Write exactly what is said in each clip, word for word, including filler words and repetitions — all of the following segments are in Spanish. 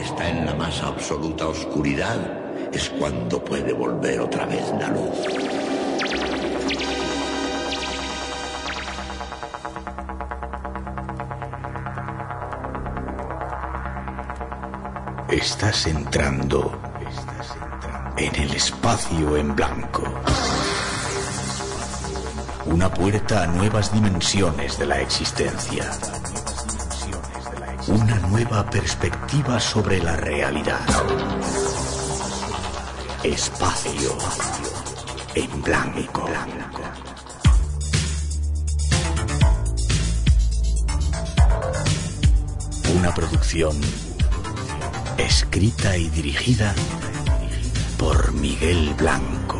está en la más absoluta oscuridad, es cuando puede volver otra vez la luz. Estás entrando en el espacio en blanco. Una puerta a nuevas dimensiones de la existencia. Una nueva perspectiva sobre la realidad. Espacio en blanco. Una producción escrita y dirigida por Miguel Blanco.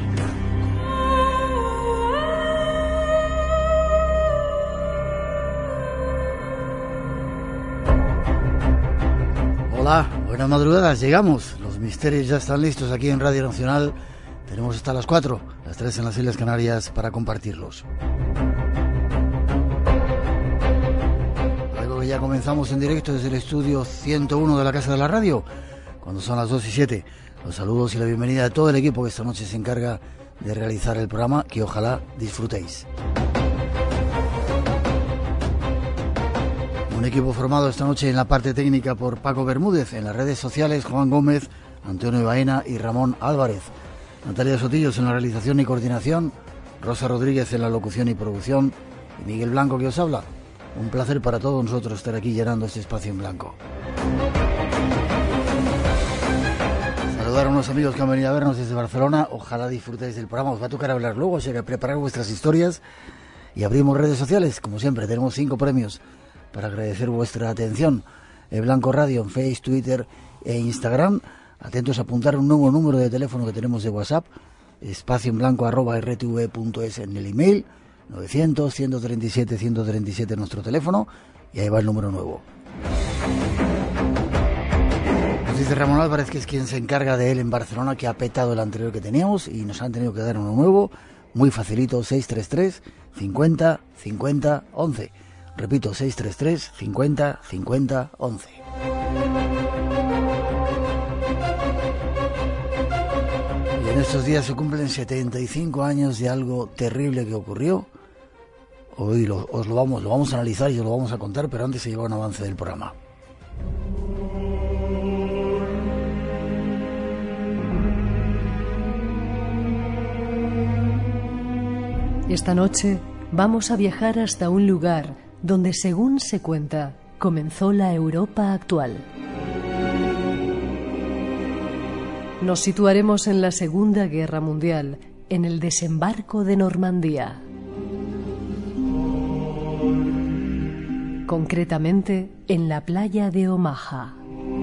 Hola, buenas madrugadas, llegamos. Los misterios ya están listos aquí en Radio Nacional. Tenemos hasta las cuatro, las tres en las Islas Canarias para compartirlos. Luego que ya comenzamos en directo desde el estudio ciento uno de la Casa de la Radio, cuando son las dos y siete. Los saludos y la bienvenida a todo el equipo que esta noche se encarga de realizar el programa, que ojalá disfrutéis. Un equipo formado esta noche en la parte técnica por Paco Bermúdez, en las redes sociales Juan Gómez, Antonio Baena y Ramón Álvarez, Natalia Sotillos en la realización y coordinación, Rosa Rodríguez en la locución y producción y Miguel Blanco que os habla. Un placer para todos nosotros estar aquí llenando este espacio en blanco. Saludar a unos amigos que han venido a vernos desde Barcelona. Ojalá disfrutéis del programa. Os va a tocar hablar luego, así que preparar vuestras historias. Y abrimos redes sociales, como siempre. Tenemos cinco premios para agradecer vuestra atención. El Blanco Radio en Facebook, Twitter e Instagram. Atentos a apuntar un nuevo número de teléfono que tenemos de WhatsApp. Espacio en blanco arroba r t v punto es en el email. novecientos, ciento treinta y siete, ciento treinta y siete nuestro teléfono. Y ahí va el número nuevo. Nos dice Ramón Álvarez que es quien se encarga de él en Barcelona, que ha petado el anterior que teníamos y nos han tenido que dar uno nuevo, muy facilito, seis tres tres, cincuenta, cincuenta, once. Repito, seis tres tres, cincuenta, cincuenta, once. Y en estos días se cumplen setenta y cinco años de algo terrible que ocurrió. Hoy lo, os lo vamos, lo vamos a analizar y os lo vamos a contar, pero antes se lleva un avance del programa. Esta noche vamos a viajar hasta un lugar donde, según se cuenta, comenzó la Europa actual. Nos situaremos en la Segunda Guerra Mundial, en el desembarco de Normandía. Concretamente, en la playa de Omaha.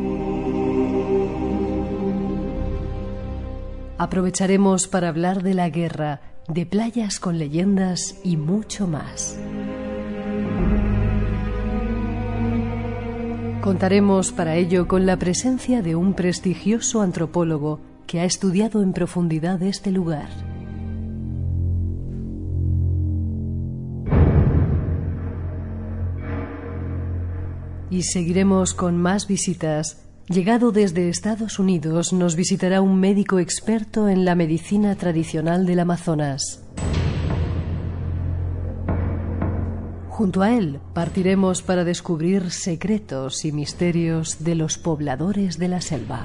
Aprovecharemos para hablar de la guerra, de playas con leyendas y mucho más. Contaremos para ello con la presencia de un prestigioso antropólogo que ha estudiado en profundidad este lugar. Y seguiremos con más visitas. Llegado desde Estados Unidos, nos visitará un médico experto en la medicina tradicional del Amazonas. Junto a él partiremos para descubrir secretos y misterios de los pobladores de la selva.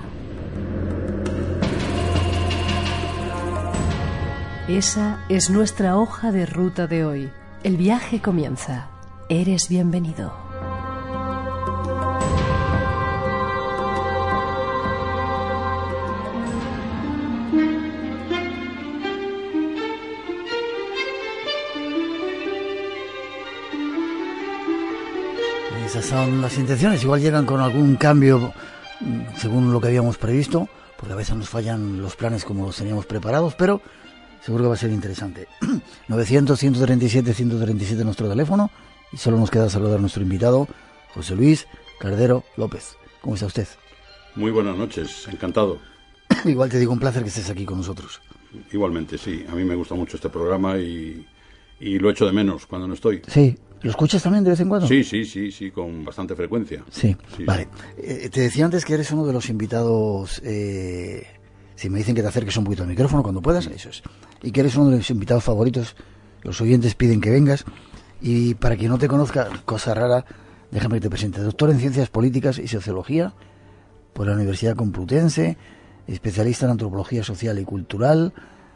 Esa es nuestra hoja de ruta de hoy. El viaje comienza. Eres bienvenido. Esas son las intenciones. Igual llegan con algún cambio según lo que habíamos previsto, porque a veces nos fallan los planes como los teníamos preparados, pero seguro que va a ser interesante. novecientos, ciento treinta y siete, ciento treinta y siete nuestro teléfono, y solo nos queda saludar a nuestro invitado, José Luis Cardero López. ¿Cómo está usted? Muy buenas noches, encantado. Igual te digo, un placer que estés aquí con nosotros. Igualmente, sí. A mí me gusta mucho este programa y, y lo echo de menos cuando no estoy. Sí, ¿Lo escuchas también de vez en cuando? Sí, sí, sí, sí, con bastante frecuencia. Sí, sí vale. Sí. Eh, te decía antes que eres uno de los invitados, eh, si me dicen que te acerques un poquito al micrófono cuando puedas, eso es. Y que eres uno de los invitados favoritos, los oyentes piden que vengas. Y para quien no te conozca, cosa rara, déjame que te presente. Doctor en Ciencias Políticas y Sociología por la Universidad Complutense, especialista en Antropología Social y Cultural,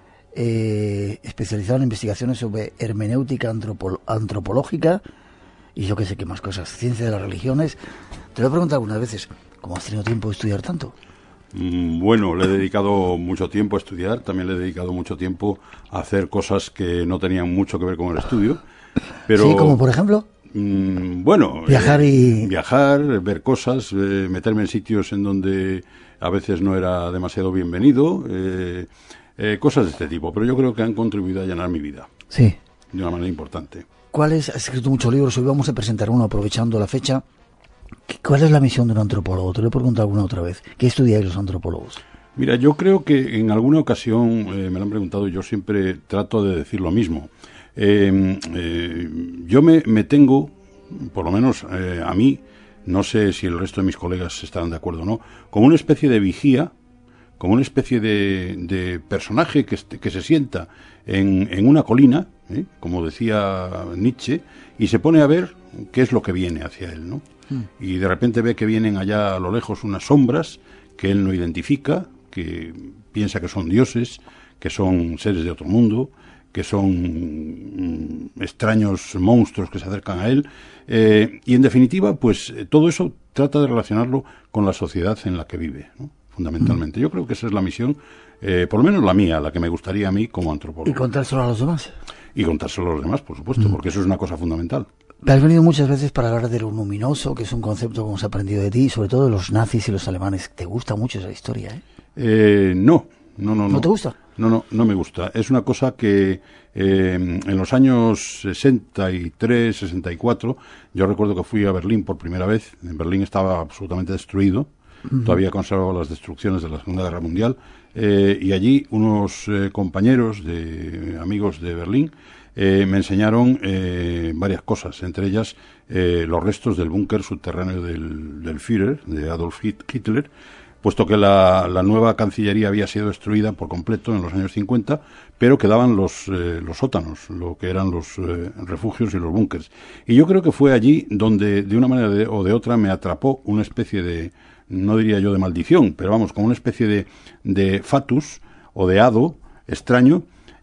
eh, especializado en investigaciones sobre hermenéutica antropo- antropológica y yo qué sé qué más cosas, ciencia de las religiones. Te lo he preguntado algunas veces, ¿cómo has tenido tiempo de estudiar tanto? Mm, bueno, le he dedicado mucho tiempo a estudiar, también le he dedicado mucho tiempo a hacer cosas que no tenían mucho que ver con el estudio. Pero, sí, como por ejemplo... Mm, bueno, viajar y... Eh, viajar, ver cosas, eh, meterme en sitios en donde a veces no era demasiado bienvenido, eh, eh, cosas de este tipo, pero yo creo que han contribuido a llenar mi vida. Sí. De una manera importante. ¿Cuál es? Has escrito muchos libros, hoy vamos a presentar uno aprovechando la fecha. ¿Cuál es la misión de un antropólogo? Te lo he preguntado alguna otra vez. ¿Qué estudiáis los antropólogos? Mira, yo creo que en alguna ocasión eh, me lo han preguntado y yo siempre trato de decir lo mismo. Eh, eh, yo me, me tengo, por lo menos eh, a mí, no sé si el resto de mis colegas estarán de acuerdo o no, como una especie de vigía, como una especie de, de personaje que, que se sienta en, en una colina, ¿eh? como decía Nietzsche, y se pone a ver qué es lo que viene hacia él, ¿no? Mm. Y de repente ve que vienen allá a lo lejos unas sombras que él no identifica, que piensa que son dioses, que son seres de otro mundo, que son mm, extraños monstruos que se acercan a él, eh, y en definitiva, pues todo eso trata de relacionarlo con la sociedad en la que vive, ¿no? Fundamentalmente. Mm. Yo creo que esa es la misión, eh, por lo menos la mía, la que me gustaría a mí como antropólogo. ¿Y contárselo a los demás? Y contárselo a los demás, por supuesto, mm. porque eso es una cosa fundamental. Te has venido muchas veces para hablar de lo luminoso, que es un concepto que hemos aprendido de ti, y sobre todo de los nazis y los alemanes. ¿Te gusta mucho esa historia, eh? eh no, no, no, no. ¿No te gusta? No, no, no me gusta. Es una cosa que eh, en los años sesenta y tres, sesenta y cuatro, yo recuerdo que fui a Berlín por primera vez. En Berlín estaba absolutamente destruido. Uh-huh. Todavía conservaba las destrucciones de la Segunda Guerra Mundial. Eh, y allí unos eh, compañeros, de amigos de Berlín, eh, me enseñaron eh, varias cosas. Entre ellas, eh, los restos del búnker subterráneo del, del Führer, de Adolf Hitler, puesto que la, la nueva Cancillería había sido destruida por completo en los años cincuenta, pero quedaban los, eh, los sótanos, lo que eran los eh, refugios y los búnkers. Y yo creo que fue allí donde, de una manera de, o de otra, me atrapó una especie de, no diría yo de maldición, pero vamos, como una especie de, de fatus o de hado extraño,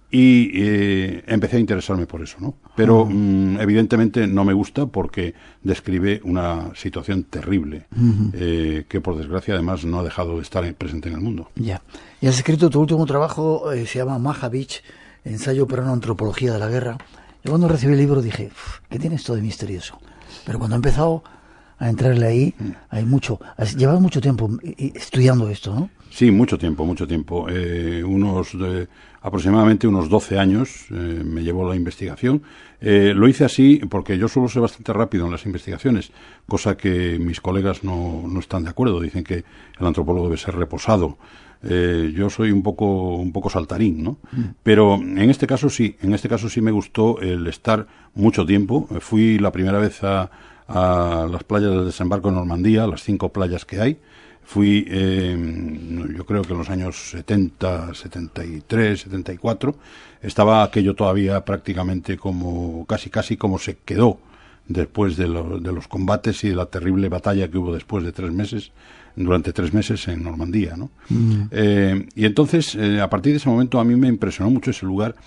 y eh, empecé a interesarme por eso, ¿no? Pero uh-huh. mmm, evidentemente no me gusta porque describe una situación terrible, uh-huh. eh, que por desgracia además no ha dejado de estar presente en el mundo. Ya. Y has escrito tu último trabajo, eh, se llama Mahavich, ensayo para una antropología de la guerra. Yo cuando recibí el libro dije, ¿qué tiene esto de misterioso? Pero cuando he empezado a entrarle ahí, uh-huh. hay mucho. Has llevado mucho tiempo estudiando esto, ¿no? Sí, mucho tiempo, mucho tiempo. Eh, unos eh, aproximadamente unos doce años eh, me llevó la investigación. Eh, lo hice así porque yo suelo ser bastante rápido en las investigaciones, cosa que mis colegas no, no están de acuerdo. Dicen que el antropólogo debe ser reposado. Eh, yo soy un poco un poco saltarín, ¿no? Mm. Pero en este caso sí, en este caso sí me gustó el estar mucho tiempo. Fui la primera vez a, a las playas del desembarco en Normandía, las cinco playas que hay. Fui, eh, yo creo que en los años setenta, setenta y tres, setenta y cuatro, estaba aquello todavía prácticamente como, casi casi como se quedó después de, lo, de los combates y de la terrible batalla que hubo después de tres meses, durante tres meses en Normandía, ¿no? Mm. Eh, y entonces, eh, a partir de ese momento a mí me impresionó mucho ese lugar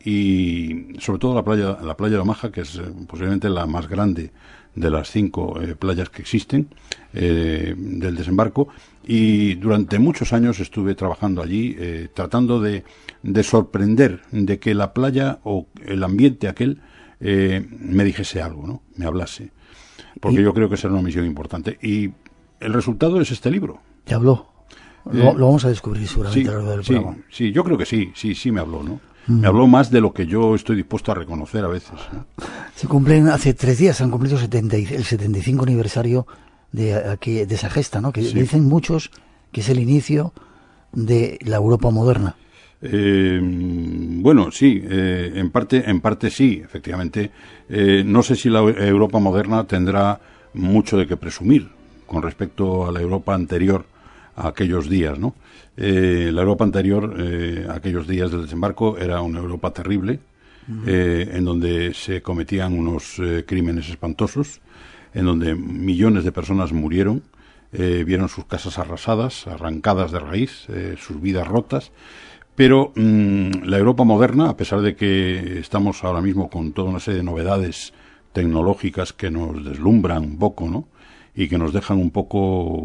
y sobre todo la playa, la playa de Omaha, que es eh, posiblemente la más grande de las cinco eh, playas que existen eh, del desembarco, y durante muchos años estuve trabajando allí eh, tratando de, de sorprender, de que la playa o el ambiente aquel eh, me dijese algo, ¿no? Me hablase, porque ¿Y? yo creo que será una misión importante, y el resultado es este libro. ¿Te habló? Lo, eh, lo vamos a descubrir seguramente sí, a lo largo del sí, programa. Sí, yo creo que sí, sí, sí me habló, ¿no? Me habló más de lo que yo estoy dispuesto a reconocer a veces, ¿no? Se cumplen, hace tres días se han cumplido setenta y, el setenta y cinco aniversario de, aquí, de esa gesta, ¿no? Que sí. Dicen muchos que es el inicio de la Europa moderna. Eh, Bueno, sí, eh, en parte, en parte sí, efectivamente. Eh, no sé si la Europa moderna tendrá mucho de qué presumir con respecto a la Europa anterior a aquellos días, ¿no? Eh, la Europa anterior, eh, a aquellos días del desembarco, era una Europa terrible, uh-huh. eh, en donde se cometían unos eh, crímenes espantosos, en donde millones de personas murieron, eh, vieron sus casas arrasadas, arrancadas de raíz, eh, sus vidas rotas. Pero mmm, la Europa moderna, a pesar de que estamos ahora mismo con toda una serie de novedades tecnológicas que nos deslumbran un poco, ¿no?, y que nos dejan un poco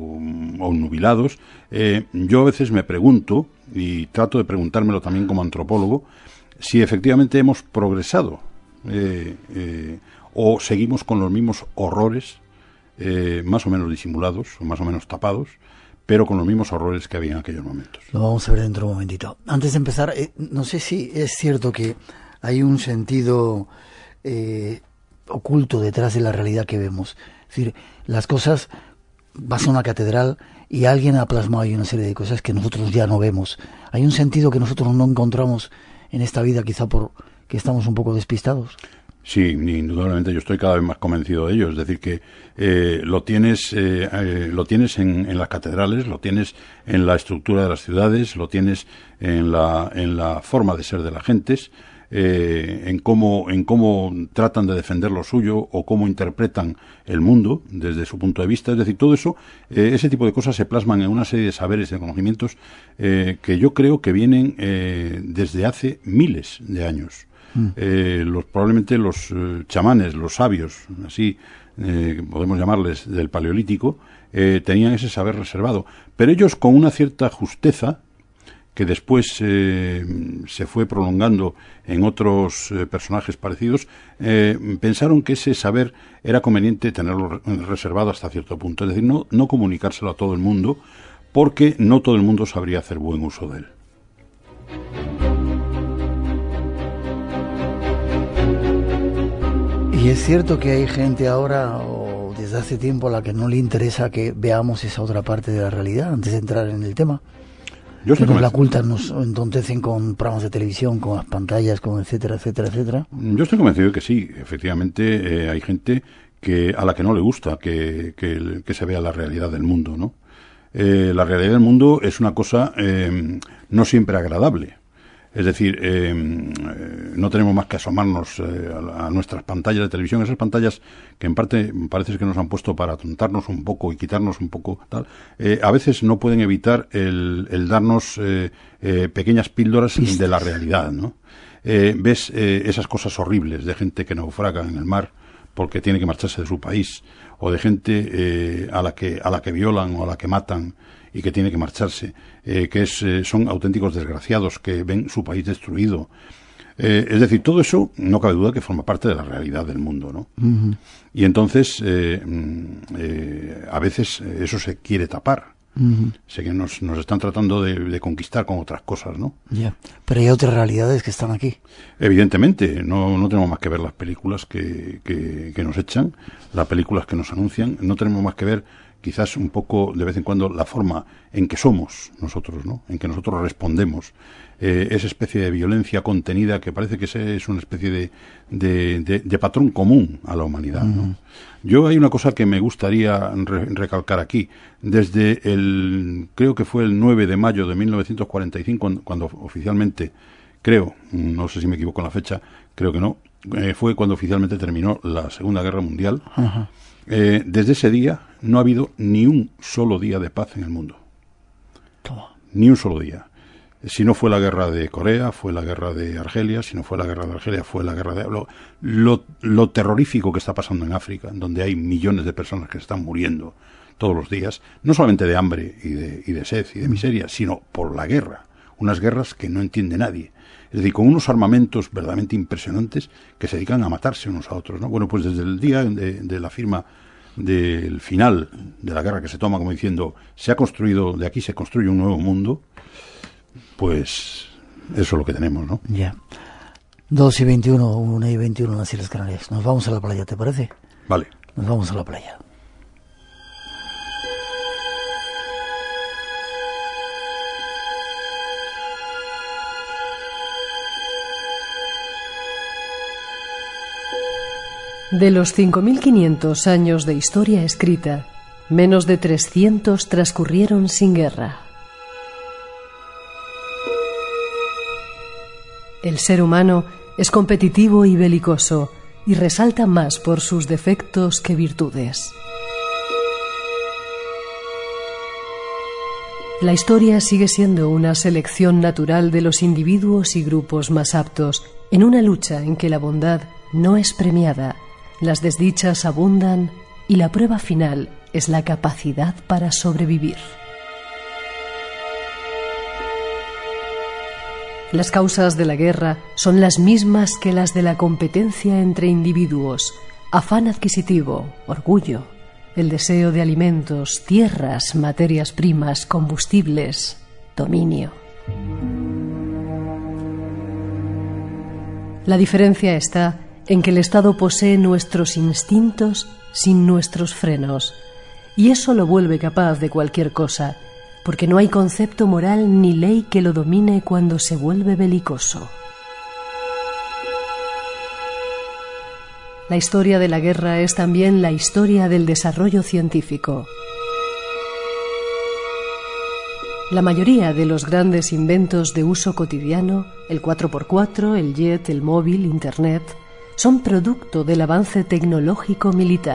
um, obnubilados, eh, yo a veces me pregunto, y trato de preguntármelo también como antropólogo, si efectivamente hemos progresado eh, eh, o seguimos con los mismos horrores, eh, más o menos disimulados, o más o menos tapados, pero con los mismos horrores que había en aquellos momentos. Lo vamos a ver dentro de un momentito. Antes de empezar, eh, no sé si es cierto que hay un sentido eh, oculto detrás de la realidad que vemos. Es decir, las cosas, vas a una catedral y alguien ha plasmado ahí una serie de cosas que nosotros ya no vemos. Hay un sentido que nosotros no encontramos en esta vida, quizá por que estamos un poco despistados. Sí, indudablemente yo estoy cada vez más convencido de ello. Es decir, que eh, lo tienes, eh, eh, lo tienes en, en las catedrales, lo tienes en la estructura de las ciudades, lo tienes en la, en la forma de ser de las gentes, eh, en cómo, en cómo tratan de defender lo suyo o cómo interpretan el mundo desde su punto de vista. Es decir, todo eso, eh, ese tipo de cosas se plasman en una serie de saberes, de conocimientos eh, que yo creo que vienen eh, desde hace miles de años. Mm. Eh, los, probablemente los eh, chamanes, los sabios, así eh, podemos llamarles, del Paleolítico, eh, tenían ese saber reservado, pero ellos con una cierta justeza que después eh, se fue prolongando en otros eh, personajes parecidos, eh, pensaron que ese saber era conveniente tenerlo reservado hasta cierto punto, es decir, no, no comunicárselo a todo el mundo, porque no todo el mundo sabría hacer buen uso de él. Y es cierto que hay gente ahora, o desde hace tiempo, a la que no le interesa que veamos esa otra parte de la realidad, antes de entrar en el tema. Yo que nos la ocultan, nos entontecen con programas de televisión, con las pantallas, con etcétera, etcétera, etcétera. Yo estoy convencido de que sí, efectivamente eh, hay gente que a la que no le gusta que, que, que se vea la realidad del mundo, ¿no? Eh, la realidad del mundo es una cosa eh, no siempre agradable. Es decir, eh, no tenemos más que asomarnos eh, a, a nuestras pantallas de televisión, esas pantallas que en parte parece que nos han puesto para atontarnos un poco y quitarnos un poco tal, eh, a veces no pueden evitar el, el darnos eh, eh, pequeñas píldoras Pistas. de la realidad, ¿no? Eh, ves eh, esas cosas horribles de gente que naufraga en el mar porque tiene que marcharse de su país, o de gente eh, a la que a la que violan o a la que matan y que tiene que marcharse, eh, que es, eh, son auténticos desgraciados que ven su país destruido. Eh, es decir, todo eso no cabe duda que forma parte de la realidad del mundo, ¿no? Uh-huh. Y entonces, eh, eh, a veces eso se quiere tapar. Uh-huh. Sé que nos, nos están tratando de, de conquistar con otras cosas, ¿no? Ya, yeah. Pero hay otras realidades que están aquí. Evidentemente, no, no tenemos más que ver las películas que, que, que nos echan, las películas que nos anuncian, no tenemos más que ver quizás un poco, de vez en cuando, la forma en que somos nosotros, ¿no? En que nosotros respondemos. Eh, esa especie de violencia contenida que parece que es una especie de, de, de, de patrón común a la humanidad, ¿no? Uh-huh. Yo hay una cosa que me gustaría re- recalcar aquí. Desde el, creo que fue el nueve de mayo de mil novecientos cuarenta y cinco, cuando, cuando oficialmente, creo, no sé si me equivoco en la fecha, creo que no, eh, fue cuando oficialmente terminó la Segunda Guerra Mundial. Uh-huh. Eh, desde ese día no ha habido ni un solo día de paz en el mundo. Toma. Ni un solo día. Si no fue la guerra de Corea, fue la guerra de Argelia. Si no fue la guerra de Argelia, fue la guerra de... Lo, lo, lo terrorífico que está pasando en África, donde hay millones de personas que están muriendo todos los días, no solamente de hambre y de, y de sed y de miseria, sino por la guerra. Unas guerras que no entiende nadie. Es decir, con unos armamentos verdaderamente impresionantes que se dedican a matarse unos a otros, ¿no? Bueno, pues desde el día de, de la firma del final de la guerra, que se toma como diciendo, se ha construido, de aquí se construye un nuevo mundo, pues eso es lo que tenemos, ¿no? Ya. dos y veintiuno, una y veintiuno en las Islas Canarias. Nos vamos a la playa, ¿te parece? Vale. Nos vamos a la playa. De los cinco mil quinientos años de historia escrita, menos de trescientos transcurrieron sin guerra. El ser humano es competitivo y belicoso y resalta más por sus defectos que virtudes. La historia sigue siendo una selección natural de los individuos y grupos más aptos en una lucha en que la bondad no es premiada, las desdichas abundan y la prueba final es la capacidad para sobrevivir. Las causas de la guerra son las mismas que las de la competencia entre individuos: afán adquisitivo, orgullo, el deseo de alimentos, tierras, materias primas, combustibles, dominio. La diferencia está en que el Estado posee nuestros instintos sin nuestros frenos, y eso lo vuelve capaz de cualquier cosa, porque no hay concepto moral ni ley que lo domine cuando se vuelve belicoso. La historia de la guerra es también la historia del desarrollo científico. La mayoría de los grandes inventos de uso cotidiano, el cuatro por cuatro, el jet, el móvil, Internet, son producto del avance tecnológico militar.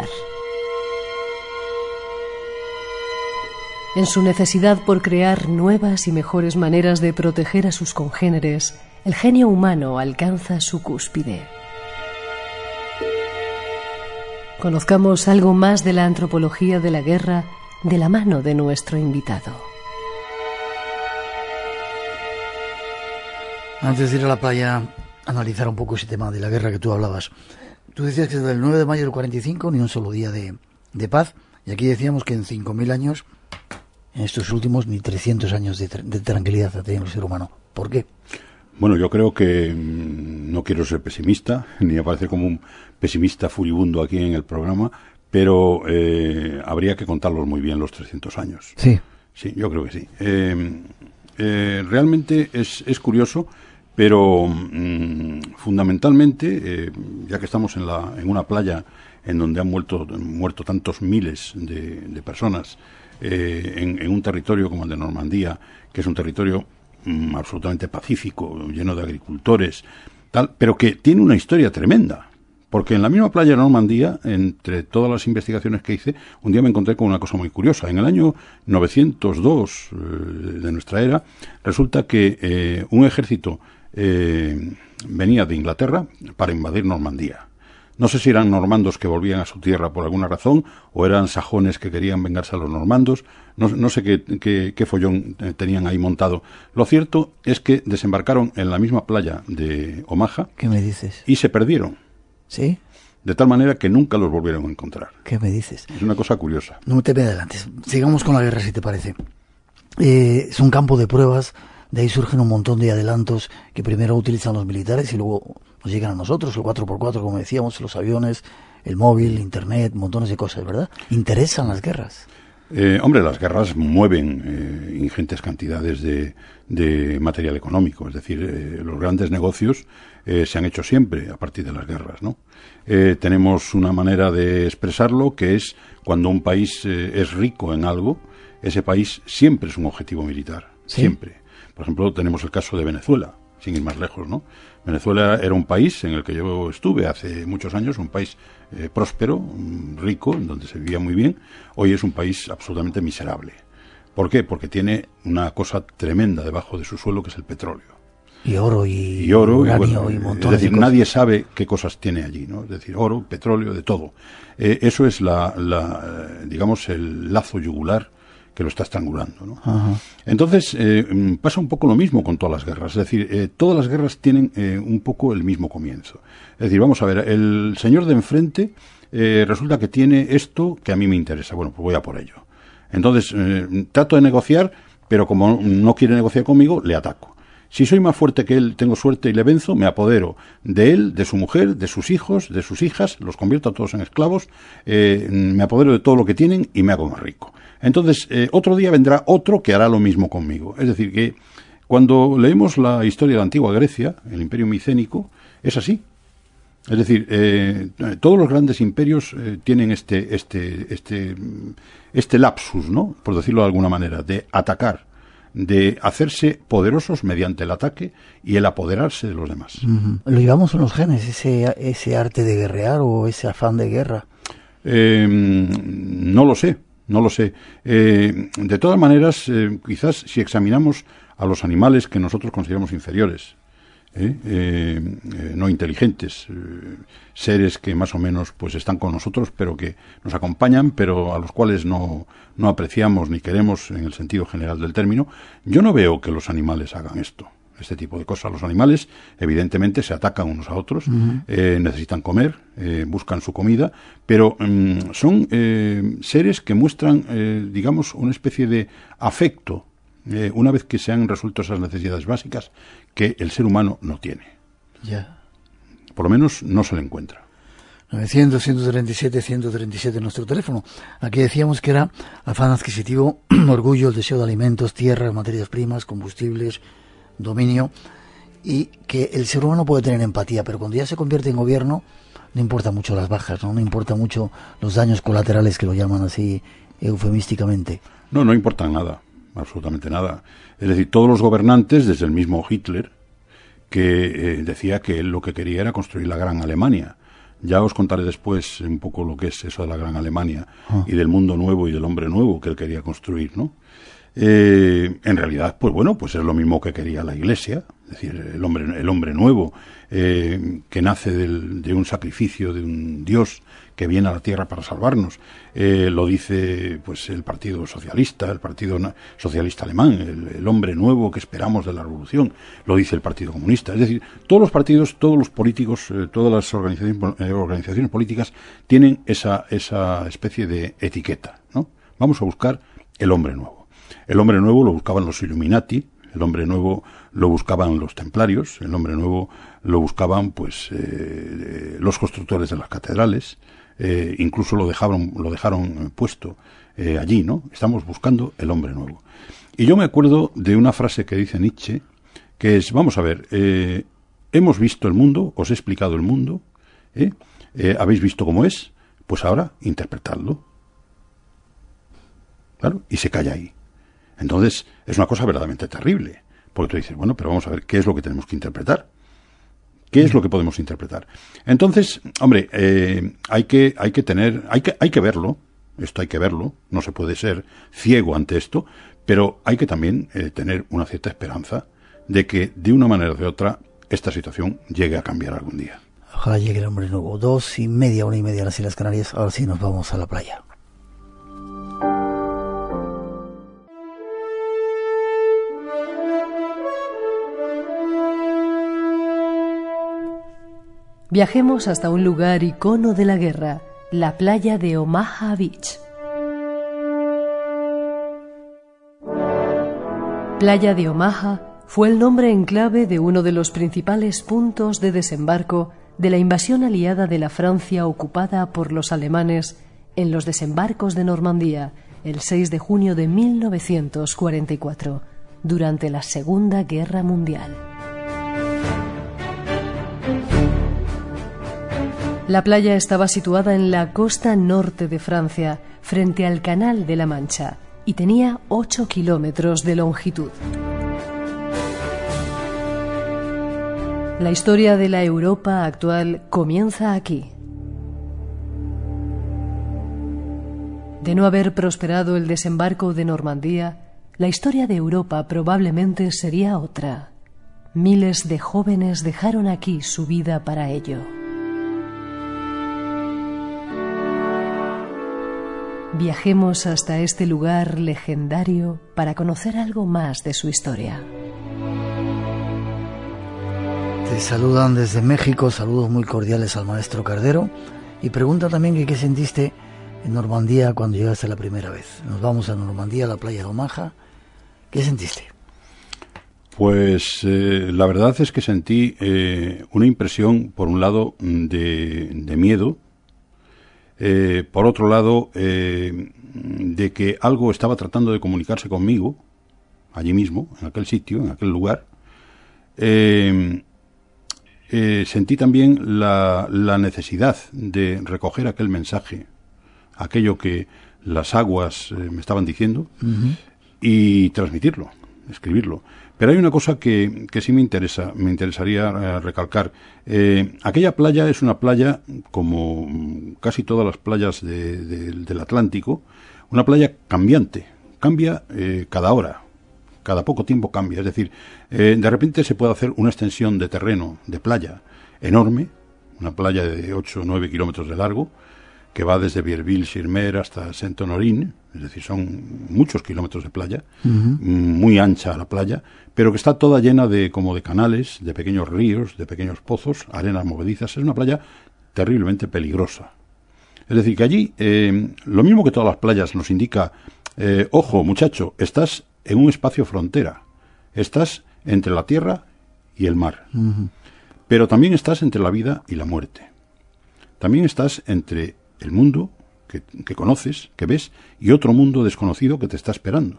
En su necesidad por crear nuevas y mejores maneras de proteger a sus congéneres, el genio humano alcanza su cúspide. Conozcamos algo más de la antropología de la guerra de la mano de nuestro invitado. Antes de ir a la playa, analizar un poco ese tema de la guerra que tú hablabas. Tú decías que desde el nueve de mayo del cuarenta y cinco ni un solo día de, de paz, y aquí decíamos que en cinco mil años, en estos últimos, ni trescientos años de, de tranquilidad ha tenido el ser humano. ¿Por qué? Bueno, yo creo que mmm, no quiero ser pesimista, ni aparecer como un pesimista furibundo aquí en el programa, pero eh, habría que contarlos muy bien los trescientos años. Sí. Sí, yo creo que sí. Eh, eh, realmente es, es curioso, pero mmm, fundamentalmente, eh, ya que estamos en, la, en una playa en donde han muerto, muerto tantos miles de, de personas, eh, en, en un territorio como el de Normandía, que es un territorio mmm, absolutamente pacífico, lleno de agricultores, tal, pero que tiene una historia tremenda. Porque en la misma playa de Normandía, entre todas las investigaciones que hice, un día me encontré con una cosa muy curiosa. En el año novecientos dos eh, de nuestra era, resulta que eh, un ejército eh, venía de Inglaterra para invadir Normandía. No sé si eran normandos que volvían a su tierra por alguna razón, o eran sajones que querían vengarse a los normandos. No, no sé qué, qué, qué follón tenían ahí montado. Lo cierto es que desembarcaron en la misma playa de Omaha. ¿Qué me dices? Y se perdieron. ¿Sí? De tal manera que nunca los volvieron a encontrar. ¿Qué me dices? Es una cosa curiosa. No te me adelantes. Sigamos con la guerra, si te parece. Eh, es un campo de pruebas. De ahí surgen un montón de adelantos que primero utilizan los militares y luego nos llegan a nosotros. El cuatro por cuatro, como decíamos, los aviones, el móvil, Internet, montones de cosas, ¿verdad? ¿Interesan las guerras? Eh, hombre, las guerras mueven eh, ingentes cantidades de, de material económico. Es decir, eh, los grandes negocios eh, se han hecho siempre a partir de las guerras, ¿no? Eh, tenemos una manera de expresarlo que es cuando un país eh, es rico en algo, ese país siempre es un objetivo militar. ¿Sí? Siempre. Por ejemplo, tenemos el caso de Venezuela, sin ir más lejos, ¿no? Venezuela era un país en el que yo estuve hace muchos años, un país eh, próspero, rico, en donde se vivía muy bien. Hoy es un país absolutamente miserable. ¿Por qué? Porque tiene una cosa tremenda debajo de su suelo, que es el petróleo. Y oro y, y oro uranio, y, bueno, y montones es decir, de cosas. Nadie sabe qué cosas tiene allí, ¿no? Es decir, oro, petróleo, de todo. Eh, eso es la, la, digamos, el lazo yugular que lo está estrangulando, ¿no? Ajá. Entonces, eh, pasa un poco lo mismo con todas las guerras. Es decir, eh, todas las guerras tienen eh, un poco el mismo comienzo. Es decir, vamos a ver, el señor de enfrente eh, resulta que tiene esto que a mí me interesa. Bueno, pues voy a por ello. Entonces, eh, trato de negociar, pero como no quiere negociar conmigo, le ataco. Si soy más fuerte que él, tengo suerte y le venzo, me apodero de él, de su mujer, de sus hijos, de sus hijas, los convierto a todos en esclavos, eh, me apodero de todo lo que tienen y me hago más rico. Entonces, eh, otro día vendrá otro que hará lo mismo conmigo. Es decir, que cuando leemos la historia de la antigua Grecia, el Imperio Micénico, es así. Es decir, eh, todos los grandes imperios eh, tienen este, este, este, este lapsus, ¿no? Por decirlo de alguna manera, de atacar, de hacerse poderosos mediante el ataque y el apoderarse de los demás. Uh-huh. ¿Lo llevamos en los genes, ese, ese arte de guerrear o ese afán de guerra? Eh, no lo sé, no lo sé. Eh, de todas maneras, eh, quizás si examinamos a los animales que nosotros consideramos inferiores, ¿Eh? Eh, eh, no inteligentes, eh, seres que más o menos pues están con nosotros, pero que nos acompañan, pero a los cuales no, no apreciamos ni queremos en el sentido general del término. Yo no veo que los animales hagan esto, este tipo de cosas. Los animales, evidentemente, se atacan unos a otros, uh-huh. eh, necesitan comer, eh, buscan su comida, pero um, son eh, seres que muestran, eh, digamos, una especie de afecto, Eh, una vez que se han resuelto esas necesidades básicas que el ser humano no tiene. Ya. Por lo menos no se le encuentra. novecientos, ciento treinta y siete, ciento treinta y siete nuestro teléfono. Aquí decíamos que era afán adquisitivo, orgullo, el deseo de alimentos, tierras, materias primas, combustibles, dominio, y que el ser humano puede tener empatía, pero cuando ya se convierte en gobierno no importa mucho las bajas, no, no importa mucho los daños colaterales, que lo llaman así eufemísticamente. No, no importa nada. Absolutamente nada. Es decir, todos los gobernantes, desde el mismo Hitler, que eh, decía que él lo que quería era construir la Gran Alemania. Ya os contaré después un poco lo que es eso de la Gran Alemania ah. y del mundo nuevo y del hombre nuevo que él quería construir, ¿no? Eh, en realidad, pues bueno, pues es lo mismo que quería la Iglesia, es decir, el hombre, el hombre nuevo, eh, que nace del, de un sacrificio de un Dios que viene a la tierra para salvarnos. Eh, lo dice pues el Partido Socialista, el Partido Socialista Alemán, el, el hombre nuevo que esperamos de la revolución, lo dice el Partido Comunista. Es decir, todos los partidos, todos los políticos, eh, todas las organizaciones, eh, organizaciones políticas tienen esa, esa especie de etiqueta, ¿no? Vamos a buscar el hombre nuevo. El hombre nuevo lo buscaban los Illuminati, el hombre nuevo lo buscaban los templarios, el hombre nuevo lo buscaban pues eh, los constructores de las catedrales, eh, incluso lo dejaron, lo dejaron puesto eh, allí, ¿no? Estamos buscando el hombre nuevo. Y yo me acuerdo de una frase que dice Nietzsche, que es, vamos a ver, eh, hemos visto el mundo, os he explicado el mundo, ¿eh? Eh, habéis visto cómo es, pues ahora interpretadlo. Claro, y se calla ahí. Entonces, es una cosa verdaderamente terrible, porque tú dices, bueno, pero vamos a ver, ¿qué es lo que tenemos que interpretar? ¿Qué es lo que podemos interpretar? Entonces, hombre, eh, hay que, hay que tener, hay que, hay que verlo, esto hay que verlo, no se puede ser ciego ante esto, pero hay que también eh, tener una cierta esperanza de que, de una manera o de otra, esta situación llegue a cambiar algún día. Ojalá llegue el hombre nuevo. Dos y media, una y media en las Islas Canarias, ahora sí nos vamos a la playa. Viajemos hasta un lugar icono de la guerra, la playa de Omaha Beach. Playa de Omaha fue el nombre en clave de uno de los principales puntos de desembarco de la invasión aliada de la Francia ocupada por los alemanes en los desembarcos de Normandía el seis de junio de mil novecientos cuarenta y cuatro, durante la Segunda Guerra Mundial. La playa estaba situada en la costa norte de Francia, frente al Canal de la Mancha, y tenía ocho kilómetros de longitud. La historia de la Europa actual comienza aquí. De no haber prosperado el desembarco de Normandía, la historia de Europa probablemente sería otra. Miles de jóvenes dejaron aquí su vida para ello. Viajemos hasta este lugar legendario para conocer algo más de su historia. Te saludan desde México, saludos muy cordiales al maestro Cardero, y pregunta también que qué sentiste en Normandía cuando llegaste la primera vez. Nos vamos a Normandía, a la playa de Omaha. ¿Qué sentiste? Pues eh, la verdad es que sentí eh, una impresión, por un lado, de, de miedo. Eh, por otro lado, eh, de que algo estaba tratando de comunicarse conmigo, allí mismo, en aquel sitio, en aquel lugar. Eh, eh, sentí también la, la necesidad de recoger aquel mensaje, aquello que las aguas eh, me estaban diciendo, uh-huh. y transmitirlo, escribirlo. Pero hay una cosa que, que sí me interesa, me interesaría eh, recalcar. Eh, aquella playa es una playa, como casi todas las playas de, de, del Atlántico, una playa cambiante, cambia eh, cada hora, cada poco tiempo cambia. Es decir, eh, de repente se puede hacer una extensión de terreno, de playa, enorme, una playa de ocho o nueve kilómetros de largo, que va desde Vierville-sur-Mer hasta Saint-Honorine, es decir, son muchos kilómetros de playa, uh-huh. muy ancha la playa, pero que está toda llena de como de canales, de pequeños ríos, de pequeños pozos, arenas movedizas. Es una playa terriblemente peligrosa. Es decir, que allí, eh, lo mismo que todas las playas nos indica, eh, ojo, muchacho, estás en un espacio frontera, estás entre la tierra y el mar, uh-huh. pero también estás entre la vida y la muerte. También estás entre el mundo que, que conoces, que ves, y otro mundo desconocido que te está esperando.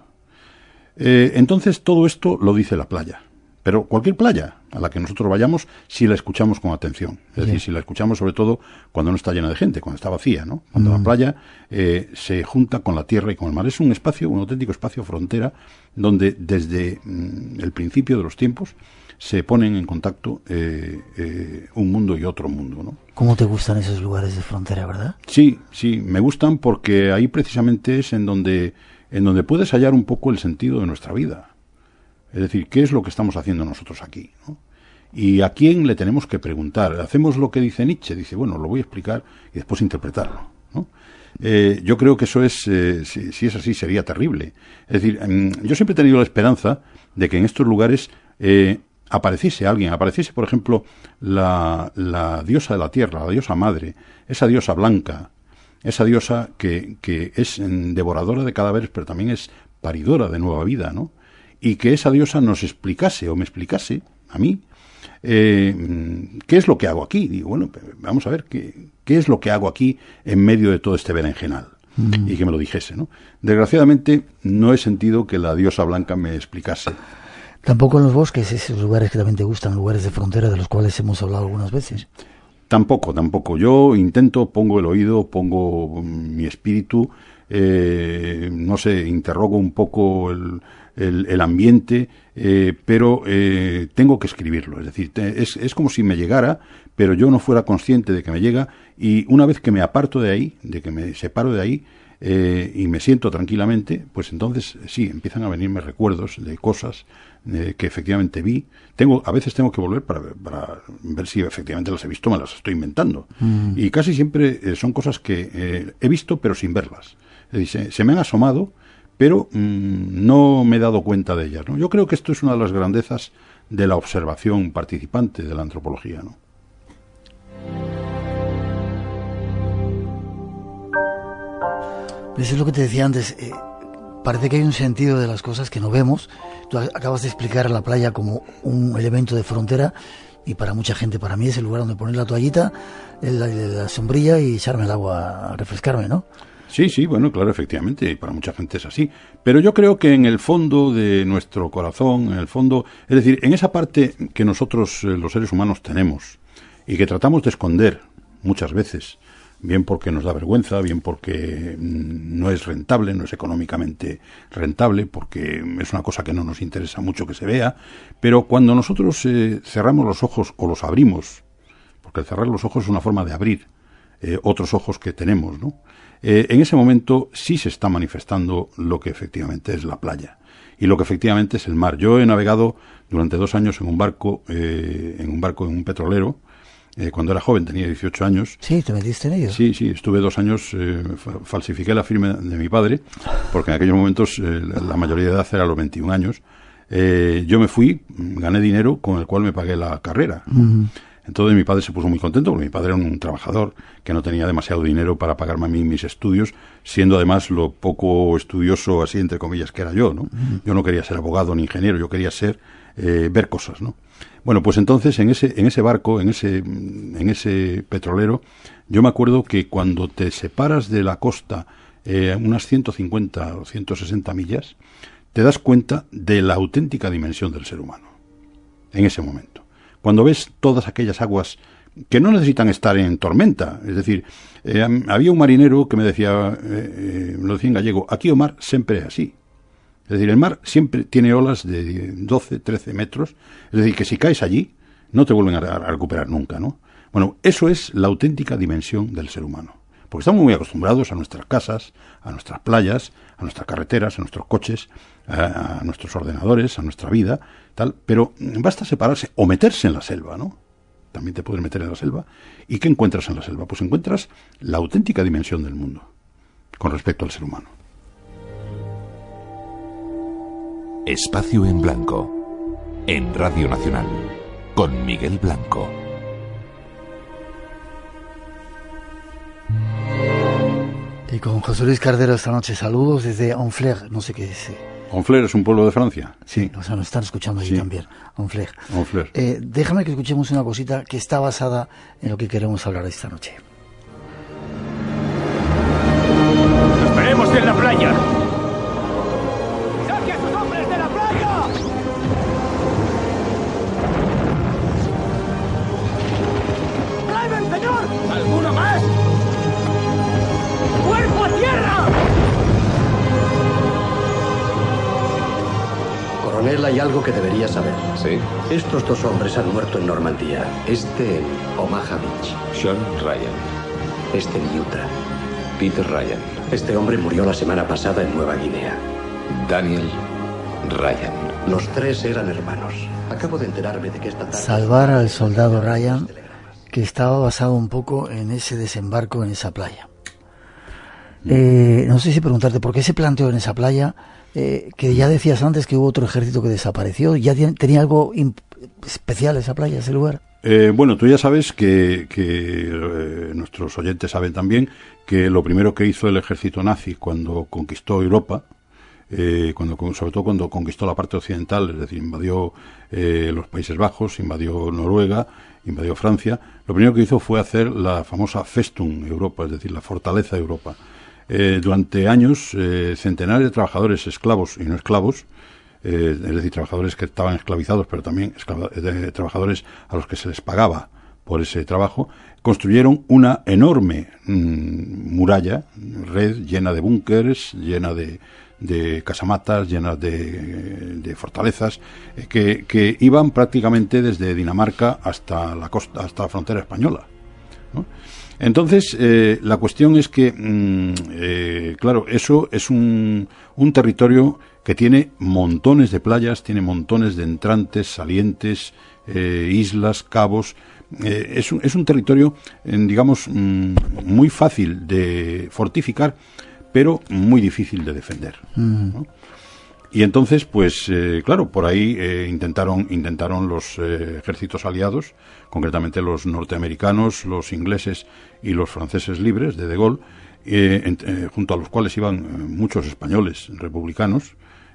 Eh, entonces todo esto lo dice la playa, pero cualquier playa a la que nosotros vayamos, si la escuchamos con atención, es sí. decir, si la escuchamos sobre todo cuando no está llena de gente, cuando está vacía, ¿no? Cuando mm. la playa eh, se junta con la tierra y con el mar. Es un espacio, un auténtico espacio frontera, donde desde mm, el principio de los tiempos se ponen en contacto eh, eh, un mundo y otro mundo, ¿no? ¿Cómo te gustan esos lugares de frontera, verdad? Sí, sí, me gustan porque ahí precisamente es en donde, en donde puedes hallar un poco el sentido de nuestra vida. Es decir, ¿qué es lo que estamos haciendo nosotros aquí, ¿no? ¿Y a quién le tenemos que preguntar? Hacemos lo que dice Nietzsche, dice, bueno, lo voy a explicar y después interpretarlo, ¿no? Eh, yo creo que eso es, eh, si, si es así, sería terrible. Es decir, eh, yo siempre he tenido la esperanza de que en estos lugares eh, apareciese alguien, apareciese, por ejemplo, la, la diosa de la tierra, la diosa madre, esa diosa blanca, esa diosa que, que es devoradora de cadáveres, pero también es paridora de nueva vida, ¿no? Y que esa diosa nos explicase, o me explicase, a mí, eh, ¿qué es lo que hago aquí? Digo, bueno, vamos a ver, ¿qué, qué es lo que hago aquí en medio de todo este berenjenal? Mm. Y que me lo dijese, ¿no? Desgraciadamente, no he sentido que la diosa blanca me explicase. Tampoco en los bosques, esos lugares que también te gustan, lugares de frontera de los cuales hemos hablado algunas veces. Tampoco, tampoco. Yo intento, pongo el oído, pongo mi espíritu, eh, no sé, interrogo un poco el, el, el ambiente, eh, pero eh, tengo que escribirlo. Es decir, te, es, es como si me llegara, pero yo no fuera consciente de que me llega, y una vez que me aparto de ahí, de que me separo de ahí, eh, y me siento tranquilamente, pues entonces sí, empiezan a venirme recuerdos de cosas eh, que efectivamente vi. Tengo, a veces tengo que volver para, para ver si efectivamente las he visto, me las estoy inventando. Mm. Y casi siempre eh, son cosas que eh, he visto pero sin verlas. Es decir, se, se me han asomado, pero mmm, no me he dado cuenta de ellas, ¿no? Yo creo que esto es una de las grandezas de la observación participante de la antropología, ¿no? Eso es lo que te decía antes. Eh, parece que hay un sentido de las cosas que no vemos. Tú acabas de explicar a la playa como un elemento de frontera, y para mucha gente, para mí, es el lugar donde poner la toallita, la, la sombrilla y echarme el agua a refrescarme, ¿no? Sí, sí, bueno, claro, efectivamente, para mucha gente es así. Pero yo creo que en el fondo de nuestro corazón, en el fondo, es decir, en esa parte que nosotros, eh, los seres humanos, tenemos y que tratamos de esconder muchas veces, bien porque nos da vergüenza, bien porque no es rentable, no es económicamente rentable, porque es una cosa que no nos interesa mucho que se vea, pero cuando nosotros eh, cerramos los ojos o los abrimos, porque el cerrar los ojos es una forma de abrir eh, otros ojos que tenemos, ¿no? Eh, en ese momento sí se está manifestando lo que efectivamente es la playa y lo que efectivamente es el mar. Yo he navegado durante dos años en un barco, eh, en un barco, en un petrolero. Eh, cuando era joven, tenía dieciocho años. Sí, ¿te metiste en ello? Sí, sí, estuve dos años, eh, falsifiqué la firma de mi padre, porque en aquellos momentos eh, la mayoría de edad era los veintiún años. Eh, yo me fui, gané dinero con el cual me pagué la carrera. Uh-huh. Entonces mi padre se puso muy contento, porque mi padre era un trabajador que no tenía demasiado dinero para pagarme a mí mis estudios, siendo además lo poco estudioso, así entre comillas, que era yo, ¿no? Uh-huh. Yo no quería ser abogado ni ingeniero, yo quería ser, eh, ver cosas, ¿no? Bueno, pues entonces en ese en ese barco, en ese en ese petrolero, yo me acuerdo que cuando te separas de la costa eh, unas ciento cincuenta o ciento sesenta millas, te das cuenta de la auténtica dimensión del ser humano. En ese momento, cuando ves todas aquellas aguas que no necesitan estar en tormenta, es decir, eh, había un marinero que me decía, eh, eh, me lo decía en gallego, aquí o mar siempre es así. Es decir, el mar siempre tiene olas de doce, trece metros, es decir, que si caes allí, no te vuelven a, a recuperar nunca, ¿no? Bueno, eso es la auténtica dimensión del ser humano. Porque estamos muy acostumbrados a nuestras casas, a nuestras playas, a nuestras carreteras, a nuestros coches, a, a nuestros ordenadores, a nuestra vida, tal, pero basta separarse o meterse en la selva, ¿no? También te puedes meter en la selva. ¿Y qué encuentras en la selva? Pues encuentras la auténtica dimensión del mundo con respecto al ser humano. Espacio en Blanco, en Radio Nacional, con Miguel Blanco. Y con José Luis Cardero esta noche, saludos desde Honfleur, no sé qué es. Honfleur es un pueblo de Francia. Sí, o sea, nos están escuchando allí sí. también, Honfleur. Honfleur. Eh, déjame que escuchemos una cosita que está basada en lo que queremos hablar esta noche. ¡Esperemos en la playa! ¡Saque a sus hombres de la playa! ¡Driven, señor! ¿Alguno más? ¡Cuerpo a tierra! Coronel, hay algo que debería saber. ¿Sí? Estos dos hombres han muerto en Normandía. Este en Omaha Beach. Sean Ryan. Este en Utah. Peter Ryan. Este hombre murió la semana pasada en Nueva Guinea. Daniel Ryan. Los tres eran hermanos. Acabo de enterarme de que esta tarde... Salvar al soldado Ryan, que estaba basado un poco en ese desembarco en esa playa. Eh, no sé si preguntarte por qué se planteó en esa playa, eh, que ya decías antes que hubo otro ejército que desapareció. ¿Ya tiene, tenía algo imp- especial esa playa, ese lugar? Eh, bueno, tú ya sabes que, que eh, nuestros oyentes saben también que lo primero que hizo el ejército nazi cuando conquistó Europa, eh, cuando sobre todo cuando conquistó la parte occidental, es decir, invadió eh, los Países Bajos, invadió Noruega, invadió Francia, lo primero que hizo fue hacer la famosa Festung Europa, es decir, la fortaleza Europa. Eh, durante años, eh, centenares de trabajadores esclavos y no esclavos, eh, es decir, trabajadores que estaban esclavizados, pero también esclava, de, trabajadores a los que se les pagaba por ese trabajo, construyeron una enorme mmm, muralla, red llena de búnkers, llena de, de casamatas, llena de, de fortalezas, eh, que, que iban prácticamente desde Dinamarca hasta la costa, hasta la frontera española, ¿no? Entonces, eh, la cuestión es que, mmm, eh, claro, eso es un, un territorio que tiene montones de playas, tiene montones de entrantes, salientes, eh, islas, cabos. Eh, es, un, es un territorio, eh, digamos, mmm, muy fácil de fortificar, pero muy difícil de defender, mm. ¿no? Y entonces, pues, eh, claro, por ahí eh, intentaron intentaron los eh, ejércitos aliados, concretamente los norteamericanos, los ingleses y los franceses libres de De Gaulle, eh, en, eh, junto a los cuales iban eh, muchos españoles republicanos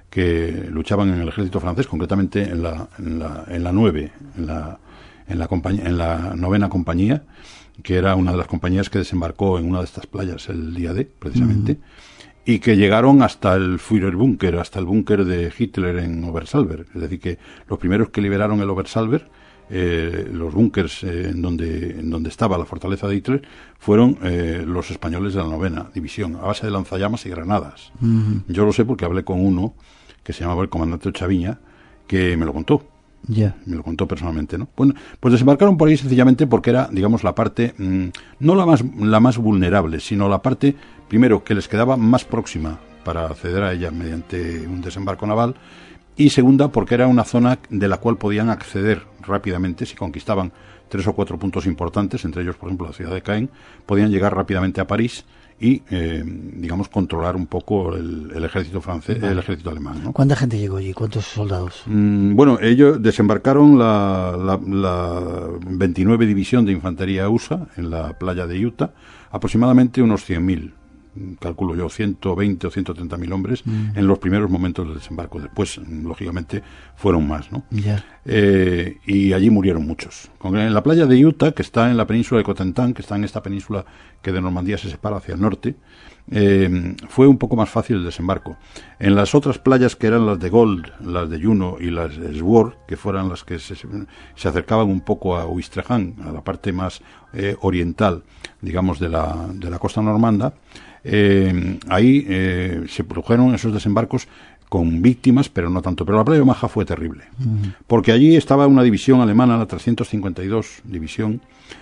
que luchaban en el ejército francés, concretamente en la en la en la nueve, en la en la compañía, en la novena compañía, que era una de las compañías que desembarcó en una de estas playas el día D, precisamente. Mm. Y que llegaron hasta el Führerbunker, hasta el búnker de Hitler en Obersalber. Es decir, que los primeros que liberaron el Obersalber, eh, los búnkers eh, en donde en donde estaba la fortaleza de Hitler, fueron eh, los españoles de la novena división, a base de lanzallamas y granadas. Uh-huh. Yo lo sé porque hablé con uno, que se llamaba el comandante Ochaviña, que me lo contó. Ya. Yeah. Me lo contó personalmente, ¿no? Bueno, pues desembarcaron por ahí sencillamente porque era, digamos, la parte, mmm, no la más, la más vulnerable, sino la parte, primero, que les quedaba más próxima para acceder a ella mediante un desembarco naval, y segunda, porque era una zona de la cual podían acceder rápidamente si conquistaban tres o cuatro puntos importantes, entre ellos, por ejemplo, la ciudad de Caen, podían llegar rápidamente a París y, eh, digamos, controlar un poco el, el ejército francés, vale. el ejército alemán, ¿no? ¿Cuánta gente llegó allí? ¿Cuántos soldados? Mm, bueno, ellos desembarcaron la, la, la veintinueve División de Infantería U S A en la playa de Utah, aproximadamente unos cien mil calculo yo, ciento veinte o ciento treinta mil hombres mm. en los primeros momentos del desembarco. Después, lógicamente, fueron más, ¿no? Yeah. Eh, y allí murieron muchos. En la playa de Utah, que está en la península de Cotentin, que está en esta península que de Normandía se separa hacia el norte, eh, fue un poco más fácil el desembarco. En las otras playas, que eran las de Gold, las de Juno y las de Sword, que fueran las que se, se acercaban un poco a Ouistreham, a la parte más eh, oriental, digamos, de la, de la costa normanda, eh, ahí eh, se produjeron esos desembarcos con víctimas, pero no tanto. Pero la playa de Omaha fue terrible, uh-huh. porque allí estaba una división alemana, la trescientos cincuenta y dos división,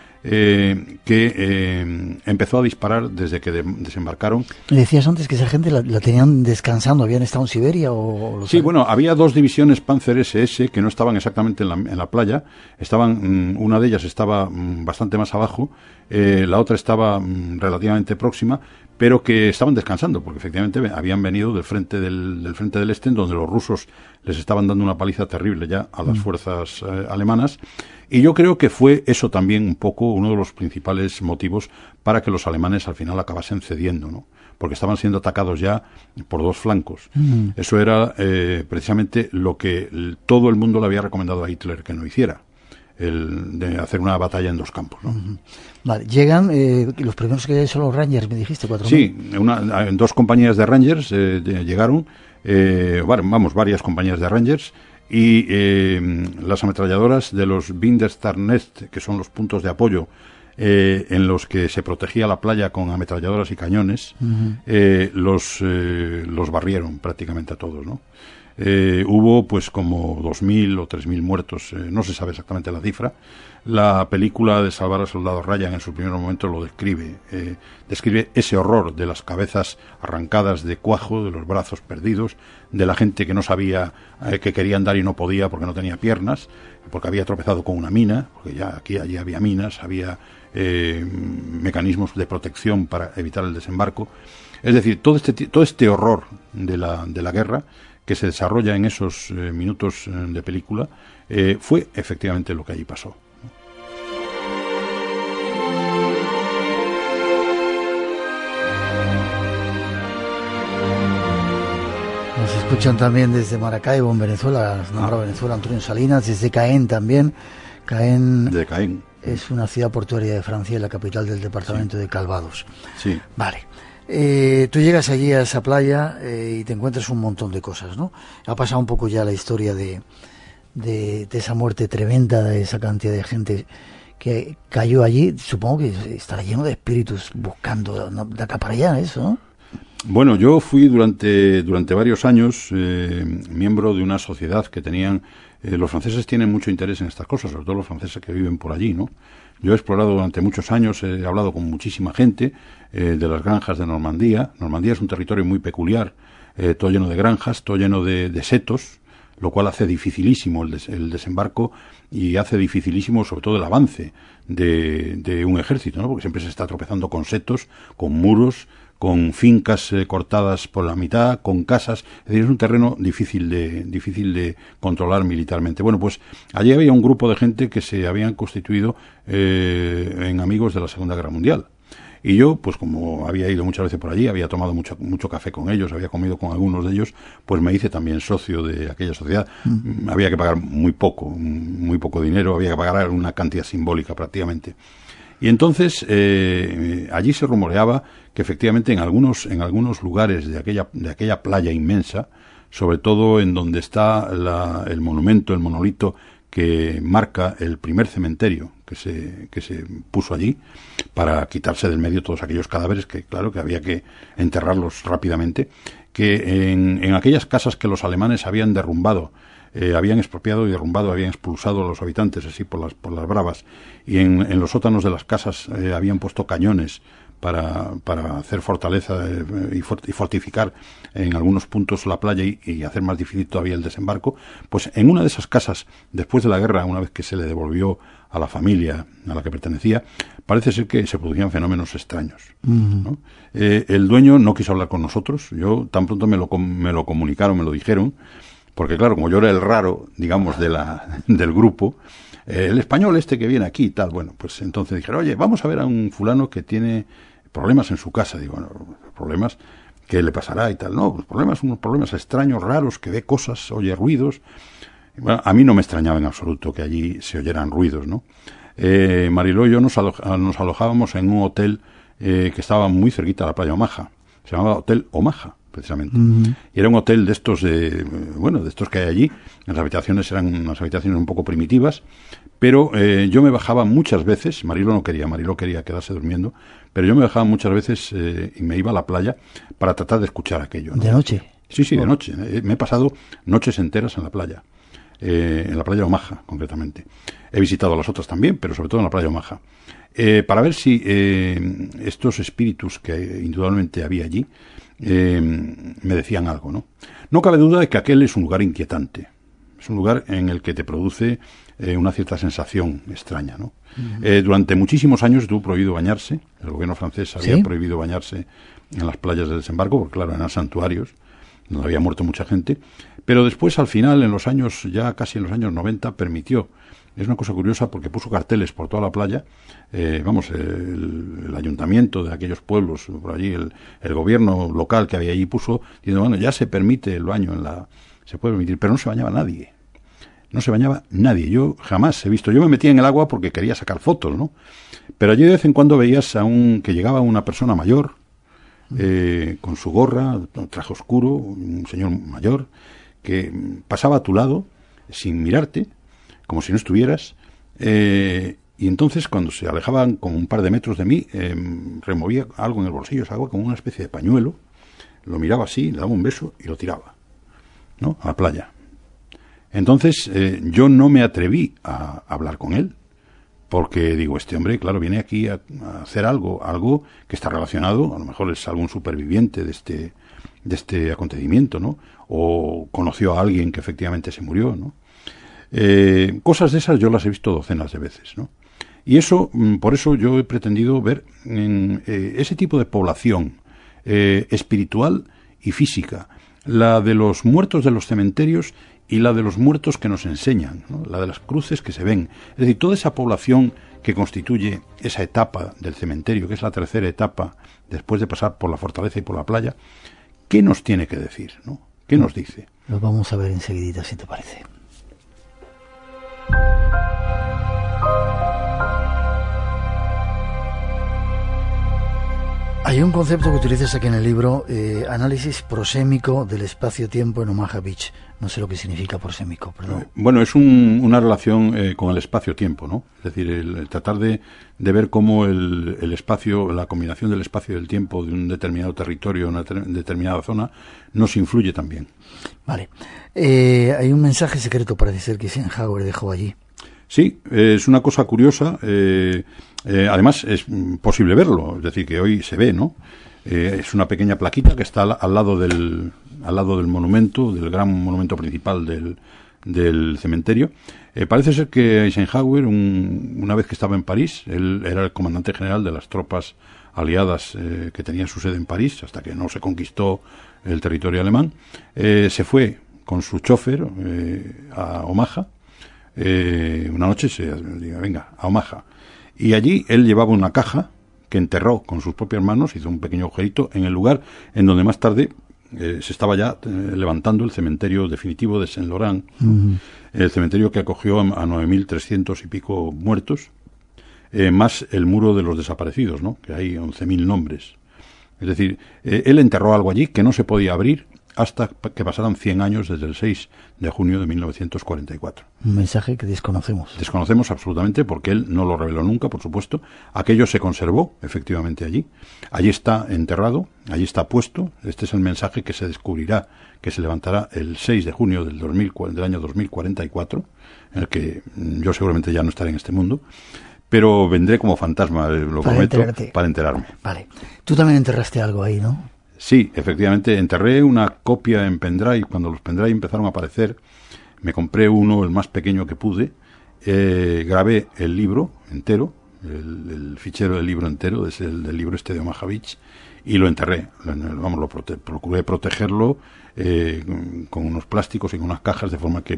eh, que eh, empezó a disparar desde que de, desembarcaron. ¿Me decías antes que esa gente la, la tenían descansando? ¿Habían estado en Siberia? O lo sí, saben? Bueno, había dos divisiones Panzer ese ese que no estaban exactamente en la, en la playa. Estaban, una de ellas estaba bastante más abajo, eh, la otra estaba relativamente próxima, pero que estaban descansando, porque efectivamente habían venido del frente del, del frente del este, en donde los rusos les estaban dando una paliza terrible ya a las fuerzas eh, alemanas. Y yo creo que fue eso también un poco uno de los principales motivos para que los alemanes al final acabasen cediendo, ¿no? Porque estaban siendo atacados ya por dos flancos. Mm. Eso era eh, precisamente lo que el, todo el mundo le había recomendado a Hitler que no hiciera, el de hacer una batalla en dos campos, ¿no? Uh-huh. Vale, llegan, eh, los primeros que son los Rangers, me dijiste, cuatro Sí, una, dos compañías de Rangers eh, de, llegaron, eh, vamos, varias compañías de Rangers, y eh, las ametralladoras de los Winderstarnest, que son los puntos de apoyo eh, en los que se protegía la playa con ametralladoras y cañones, uh-huh. eh, los, eh, los barrieron prácticamente a todos, ¿no? Eh, hubo pues como dos mil o tres mil muertos, eh, no se sabe exactamente la cifra. La película de Salvar al Soldado Ryan en su primer momento lo describe, eh, describe ese horror de las cabezas arrancadas de cuajo, de los brazos perdidos, de la gente que no sabía, eh, que quería andar y no podía porque no tenía piernas, porque había tropezado con una mina, porque ya aquí allí había minas, había eh, mecanismos de protección para evitar el desembarco. Es decir, todo este todo este horror de la de la guerra que se desarrolla en esos eh, minutos eh, de película, eh, fue efectivamente lo que allí pasó. Nos escuchan también desde Maracaibo, en Venezuela, has nombrado ah. Venezuela, Antonio Salinas, desde Caen también. Caen, de Caen es una ciudad portuaria de Francia, la capital del departamento sí. de Calvados. Sí. Vale. Eh, tú llegas allí a esa playa eh, y te encuentras un montón de cosas, ¿no? Ha pasado un poco ya la historia de, de, de esa muerte tremenda, de esa cantidad de gente que cayó allí. Supongo que estará lleno de espíritus buscando de acá para allá, eso, ¿no? Bueno, yo fui durante durante varios años eh, miembro de una sociedad que tenían... Eh, los franceses tienen mucho interés en estas cosas, sobre todo los franceses que viven por allí, ¿no? Yo he explorado durante muchos años, he hablado con muchísima gente eh, de las granjas de Normandía. Normandía es un territorio muy peculiar, eh, todo lleno de granjas, todo lleno de, de setos, lo cual hace dificilísimo el, des, el desembarco y hace dificilísimo sobre todo el avance de, de un ejército, ¿no? Porque siempre se está tropezando con setos, con muros, con fincas eh, cortadas por la mitad, con casas. Es decir, es un terreno difícil de difícil de controlar militarmente. Bueno, pues allí había un grupo de gente que se habían constituido eh, en amigos de la Segunda Guerra Mundial. Y yo, pues como había ido muchas veces por allí, había tomado mucho, mucho café con ellos, había comido con algunos de ellos, pues me hice también socio de aquella sociedad. Mm. Había que pagar muy poco, muy poco dinero, había que pagar una cantidad simbólica prácticamente. Y entonces eh, allí se rumoreaba que efectivamente en algunos en algunos lugares de aquella de aquella playa inmensa, sobre todo en donde está la, el monumento, el monolito que marca el primer cementerio que se que se puso allí para quitarse del medio todos aquellos cadáveres que claro que había que enterrarlos rápidamente, que en, en aquellas casas que los alemanes habían derrumbado, Eh, habían expropiado y derrumbado, habían expulsado a los habitantes así por las por las bravas, y en, en los sótanos de las casas eh, habían puesto cañones para, para hacer fortaleza eh, y, fort, y fortificar en algunos puntos la playa y, y hacer más difícil todavía el desembarco. Pues en una de esas casas, después de la guerra, una vez que se le devolvió a la familia a la que pertenecía, parece ser que se producían fenómenos extraños, uh-huh. ¿no? Eh, el dueño no quiso hablar con nosotros. Yo tan pronto me lo, me lo comunicaron, me lo dijeron, porque claro, como yo era el raro, digamos, de la del grupo, eh, el español este que viene aquí y tal, bueno, pues entonces dijeron, oye, vamos a ver a un fulano que tiene problemas en su casa. Digo, bueno, problemas, ¿qué le pasará y tal? No, los problemas, unos problemas extraños, raros, que ve cosas, oye ruidos. Bueno, a mí no me extrañaba en absoluto que allí se oyeran ruidos, ¿no? Eh, Mariló y yo nos, alo nos alojábamos en un hotel eh, que estaba muy cerquita de la playa Omaha. Se llamaba Hotel Omaha, precisamente. Uh-huh. Y era un hotel de estos, de, bueno, de estos que hay allí. Las habitaciones eran unas habitaciones un poco primitivas, pero eh, yo me bajaba muchas veces. Mariló no quería, Mariló quería quedarse durmiendo, pero yo me bajaba muchas veces eh, y me iba a la playa para tratar de escuchar aquello, ¿no? ¿De noche? Sí, sí, de noche. Eh, me he pasado noches enteras en la playa. Eh, en la playa Omaha, concretamente. He visitado las otras también, pero sobre todo en la playa Omaha. Eh, para ver si eh, estos espíritus que indudablemente había allí eh, me decían algo, ¿no? No cabe duda de que aquel es un lugar inquietante. Es un lugar en el que te produce eh, una cierta sensación extraña, ¿no? Uh-huh. Eh, durante muchísimos años estuvo prohibido bañarse. El gobierno francés había ¿Sí? prohibido bañarse en las playas del desembarco, porque claro, eran santuarios donde había muerto mucha gente, pero después al final, en los años, ya casi en los años noventa, permitió. Es una cosa curiosa porque puso carteles por toda la playa, eh, vamos, el, el ayuntamiento de aquellos pueblos, por allí, el, el gobierno local que había allí puso, diciendo, bueno, ya se permite el baño en la, se puede permitir, pero no se bañaba nadie, no se bañaba nadie, yo jamás he visto, yo me metía en el agua porque quería sacar fotos, ¿no? Pero allí de vez en cuando veías a un, que llegaba una persona mayor, Eh, con su gorra, un traje oscuro, un señor mayor, que pasaba a tu lado sin mirarte, como si no estuvieras, eh, y entonces cuando se alejaban como un par de metros de mí, eh, removía algo en el bolsillo, algo como una especie de pañuelo, lo miraba así, le daba un beso y lo tiraba, ¿no?, a la playa. Entonces eh, yo no me atreví a, a hablar con él, porque digo, este hombre, claro, viene aquí a, a hacer algo, algo que está relacionado, a lo mejor es algún superviviente de este, de este acontecimiento, ¿no? O conoció a alguien que efectivamente se murió, ¿no? Eh, cosas de esas yo las he visto docenas de veces, ¿no? Y eso, por eso yo he pretendido ver en, eh, ese tipo de población eh, espiritual y física, la de los muertos de los cementerios y la de los muertos que nos enseñan, ¿no? La de las cruces que se ven. Es decir, toda esa población que constituye esa etapa del cementerio, que es la tercera etapa después de pasar por la fortaleza y por la playa, ¿qué nos tiene que decir, ¿no? ¿Qué nos dice? Lo vamos a ver enseguidita, si te parece. Hay un concepto que utilizas aquí en el libro, eh, análisis prosémico del espacio-tiempo en Omaha Beach. No sé lo que significa prosémico, perdón. Bueno, es un, una relación eh, con el espacio-tiempo, ¿no? Es decir, el, el tratar de, de ver cómo el, el espacio, la combinación del espacio y del tiempo de un determinado territorio, una ter determinada zona, nos influye también. Vale. Eh, hay un mensaje secreto, parece ser, que Eisenhower dejó allí. Sí, eh, es una cosa curiosa. Eh, eh, además, es posible verlo, es decir, que hoy se ve, ¿no? Eh, es una pequeña plaquita que está al, al lado del al lado del monumento, del gran monumento principal del, del cementerio. Eh, parece ser que Eisenhower, un, una vez que estaba en París, él era el comandante general de las tropas aliadas eh, que tenían su sede en París, hasta que no se conquistó el territorio alemán, eh, se fue con su chofer eh, a Omaha. Eh, una noche se dijo, venga, a Omaha. Y allí él llevaba una caja que enterró con sus propias manos, hizo un pequeño agujerito en el lugar en donde más tarde eh, se estaba ya eh, levantando el cementerio definitivo de Saint-Laurent, uh-huh. El cementerio que acogió a nueve mil trescientos y pico muertos, eh, más el muro de los desaparecidos, ¿no? Que hay once mil nombres. Es decir, eh, él enterró algo allí que no se podía abrir hasta que pasaran cien años desde el seis de junio de mil novecientos cuarenta y cuatro. Un mensaje que desconocemos. Desconocemos absolutamente porque él no lo reveló nunca, por supuesto. Aquello se conservó efectivamente allí. Allí está enterrado, allí está puesto. Este es el mensaje que se descubrirá, que se levantará el seis de junio del, dos mil, del año dos mil cuarenta y cuatro, en el que yo seguramente ya no estaré en este mundo, pero vendré como fantasma, lo para prometo, enterarte. Para enterarme. Vale. Tú también enterraste algo ahí, ¿no? Sí, efectivamente, enterré una copia en pendrive. Cuando los pendrive empezaron a aparecer, me compré uno, el más pequeño que pude, eh, grabé el libro entero, el, el fichero del libro entero, es el del libro este de Omaha Beach, y lo enterré. Vamos, lo prote procuré protegerlo eh, con unos plásticos y con unas cajas, de forma que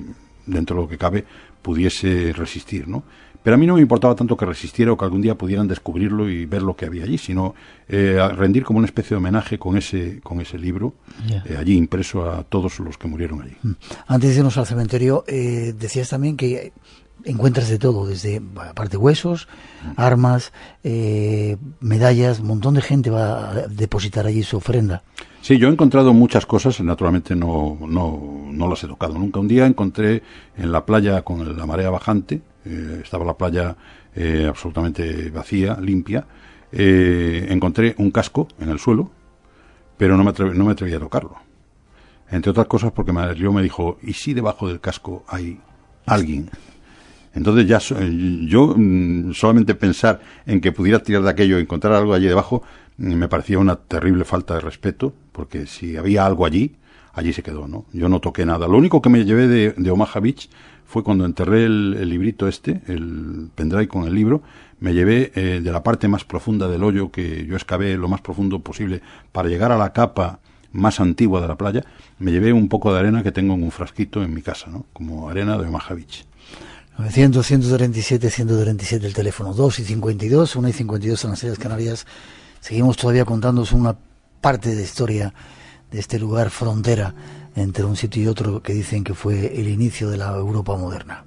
dentro de lo que cabe, pudiese resistir, ¿no? Pero a mí no me importaba tanto que resistiera o que algún día pudieran descubrirlo y ver lo que había allí, sino eh, a rendir como una especie de homenaje con ese con ese libro yeah. eh, allí impreso a todos los que murieron allí. Antes de irnos al cementerio, eh, decías también que encuentras de todo, desde, aparte, huesos, armas, eh, medallas, un montón de gente va a depositar allí su ofrenda. Sí, yo he encontrado muchas cosas, naturalmente no, no, no las he tocado nunca. Un día encontré en la playa con la marea bajante, eh, estaba la playa eh, absolutamente vacía, limpia, eh, encontré un casco en el suelo, pero no me, atreví, no me atreví a tocarlo. Entre otras cosas porque Mario me dijo, ¿y si debajo del casco hay alguien? Entonces ya yo solamente pensar en que pudiera tirar de aquello y encontrar algo allí debajo me parecía una terrible falta de respeto, porque si había algo allí, allí se quedó, ¿no? Yo no toqué nada. Lo único que me llevé de, de Omaha Beach fue cuando enterré el, el librito este, el pendrive con el libro, me llevé eh, de la parte más profunda del hoyo, que yo excavé lo más profundo posible para llegar a la capa más antigua de la playa, me llevé un poco de arena que tengo en un frasquito en mi casa, ¿no? Como arena de Omaha Beach. novecientos, ciento treinta y siete, ciento treinta y siete el teléfono, dos y cincuenta y dos, una y cincuenta y dos en las Islas Canarias. Seguimos todavía contándonos una parte de historia de este lugar frontera entre un sitio y otro que dicen que fue el inicio de la Europa moderna.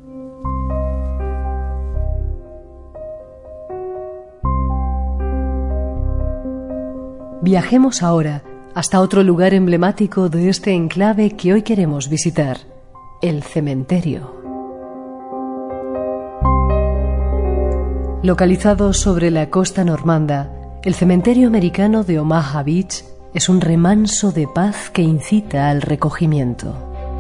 Viajemos ahora hasta otro lugar emblemático de este enclave que hoy queremos visitar, el cementerio. Localizado sobre la costa normanda, el cementerio americano de Omaha Beach es un remanso de paz que incita al recogimiento.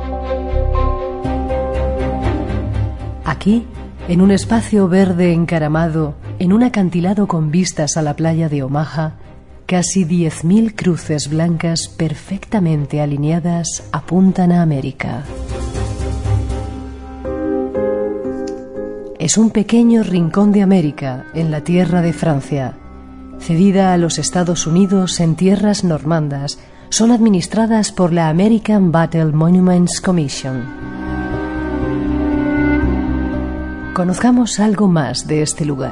Aquí, en un espacio verde encaramado, en un acantilado con vistas a la playa de Omaha, casi diez mil cruces blancas perfectamente alineadas apuntan a América. Es un pequeño rincón de América en la tierra de Francia. Cedida a los Estados Unidos en tierras normandas, son administradas por la American Battle Monuments Commission. Conozcamos algo más de este lugar.